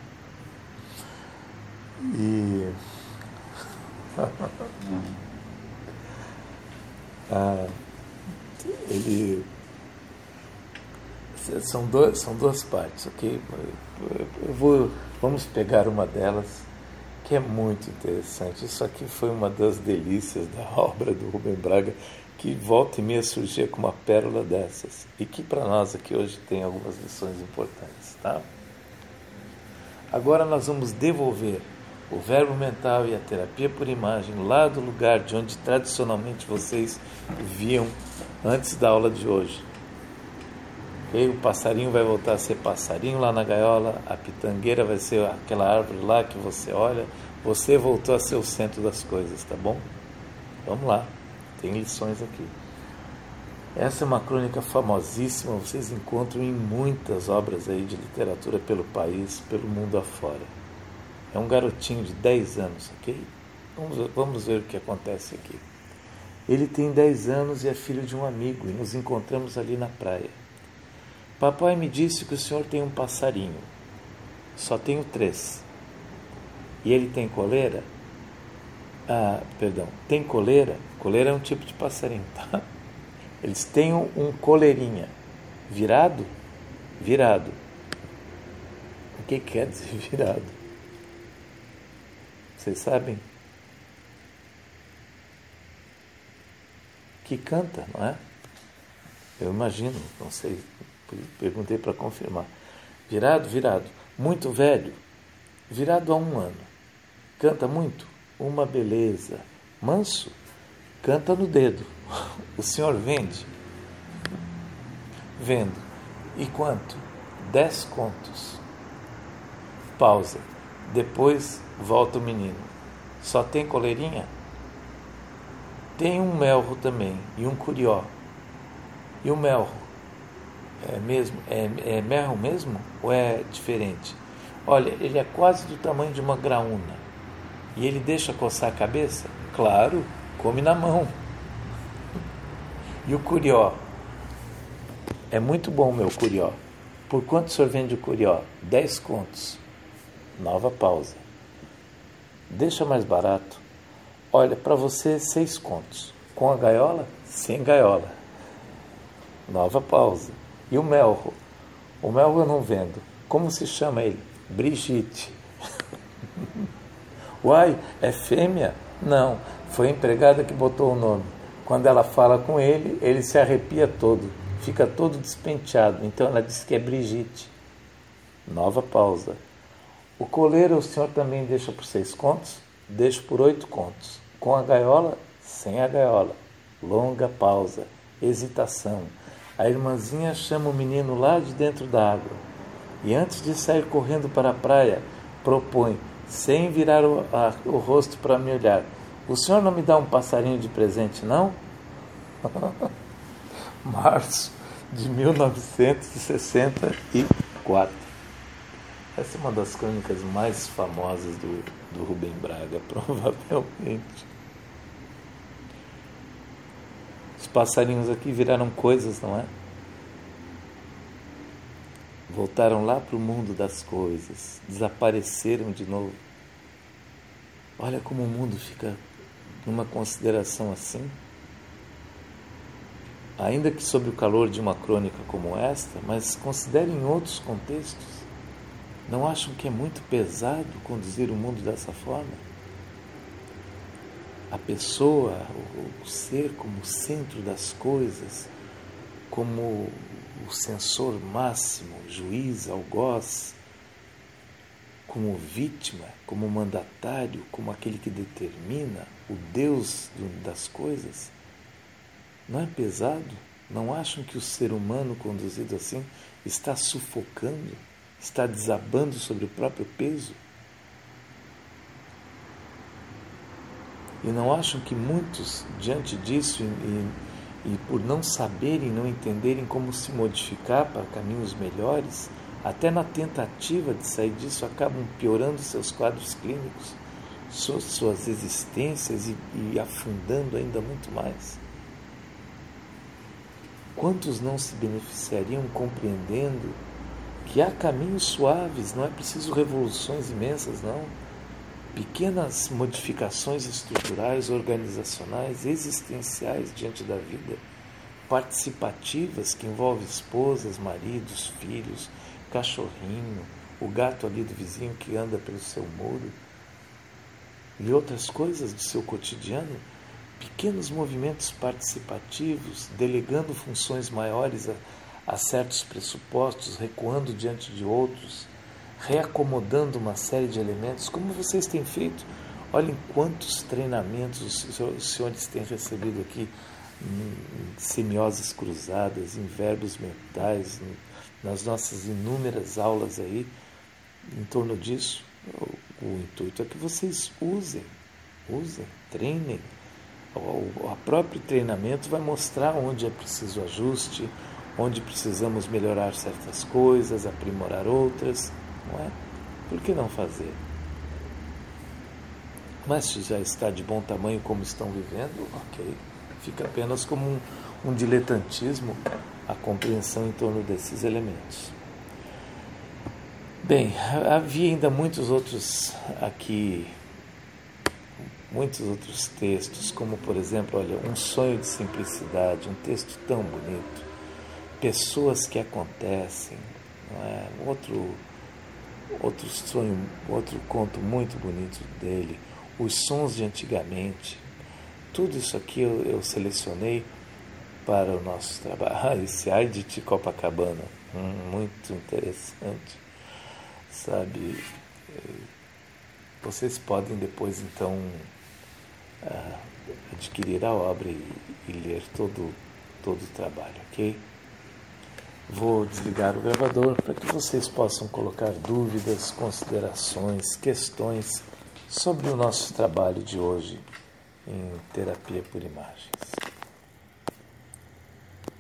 Speaker 1: E são duas partes, ok? Vamos pegar uma delas, que é muito interessante. Isso aqui foi uma das delícias da obra do Rubem Braga, que volta e meia surgia com uma pérola dessas, e que para nós aqui hoje tem algumas lições importantes, tá? Agora nós vamos devolver o verbo mental e a terapia por imagem lá do lugar de onde tradicionalmente vocês viam antes da aula de hoje. Okay? O passarinho vai voltar a ser passarinho lá na gaiola, a pitangueira vai ser aquela árvore lá que você olha, você voltou a ser o centro das coisas, tá bom? Vamos lá, tem lições aqui. Essa é uma crônica famosíssima, vocês encontram em muitas obras aí de literatura pelo país, pelo mundo afora. É um garotinho de 10 anos, ok? Vamos ver o que acontece aqui. Ele tem 10 anos e é filho de um amigo, e nos encontramos ali na praia. Papai me disse que o senhor tem um passarinho. Só tenho 3. E ele tem coleira? Tem coleira? Coleira é um tipo de passarinho, tá? Eles têm um coleirinha. Virado? Virado. O que quer dizer virado? Vocês sabem? Que canta, não é? Eu imagino, não sei, perguntei para confirmar. Virado, virado. Muito velho, virado há 1 ano. Canta muito? Uma beleza. Manso? Canta no dedo. O senhor vende? Vendo. E quanto? 10 contos. Pausa. Depois volta o menino. Só tem coleirinha? Tem um melro também e um curió. E o melro? É mesmo? É melro mesmo? Ou é diferente? Olha, ele é quase do tamanho de uma graúna. E ele deixa coçar a cabeça? Claro, come na mão. E o curió? É muito bom o meu curió. Por quanto o senhor vende o curió? 10 contos. Nova pausa. Deixa mais barato. Olha, para você 6 contos. Com a gaiola? Sem gaiola. Nova pausa. E o melro? O melro eu não vendo. Como se chama ele? Brigitte. Uai, é fêmea? Não, foi a empregada que botou o nome. Quando ela fala com ele, ele se arrepia todo, fica todo despenteado. Então ela diz que é Brigitte. Nova pausa. O coleiro o senhor também deixa por 6 contos? Deixo por 8 contos. Com a gaiola? Sem a gaiola. Longa pausa. Hesitação. A irmãzinha chama o menino lá de dentro da água. E antes de sair correndo para a praia, propõe, sem virar o rosto para me olhar: o senhor não me dá um passarinho de presente, não? Março de 1964. Essa é uma das crônicas mais famosas do Rubem Braga, provavelmente. Os passarinhos aqui viraram coisas, não é? Voltaram lá para o mundo das coisas, desapareceram de novo. Olha como o mundo fica numa consideração assim. Ainda que sob o calor de uma crônica como esta, mas considerem outros contextos. Não acham que é muito pesado conduzir o mundo dessa forma? A pessoa, o ser como centro das coisas, como o censor máximo, juiz, algoz, como vítima, como mandatário, como aquele que determina, o Deus das coisas. Não é pesado? Não acham que o ser humano conduzido assim está sufocando, está desabando sobre o próprio peso? E não acham que muitos, diante disso, e por não saberem, não entenderem como se modificar para caminhos melhores, até na tentativa de sair disso, acabam piorando seus quadros clínicos, suas existências e afundando ainda muito mais? Quantos não se beneficiariam compreendendo que há caminhos suaves, não é preciso revoluções imensas, não. Pequenas modificações estruturais, organizacionais, existenciais diante da vida, participativas que envolvem esposas, maridos, filhos, cachorrinho, o gato ali do vizinho que anda pelo seu muro e outras coisas do seu cotidiano, pequenos movimentos participativos, delegando funções maiores a certos pressupostos, recuando diante de outros, reacomodando uma série de elementos, como vocês têm feito. Olhem quantos treinamentos os senhores têm recebido aqui, em semioses cruzadas, em verbos mentais, nas nossas inúmeras aulas aí, em torno disso. O intuito é que vocês usem, treinem. O próprio treinamento vai mostrar onde é preciso ajuste, onde precisamos melhorar certas coisas, aprimorar outras, não é? Por que não fazer? Mas se já está de bom tamanho como estão vivendo, ok. Fica apenas como um diletantismo a compreensão em torno desses elementos. Bem, havia ainda muitos outros textos, como por exemplo, olha, Um Sonho de Simplicidade, um texto tão bonito, Pessoas que Acontecem, não é? Outro conto muito bonito dele, Os Sons de Antigamente. Tudo isso aqui eu selecionei para o nosso trabalho. Esse Ai de Ti Copacabana, muito interessante, sabe? Vocês podem depois, então, adquirir a obra e ler todo o trabalho, ok? Vou desligar o gravador para que vocês possam colocar dúvidas, considerações, questões sobre o nosso trabalho de hoje em terapia por imagem.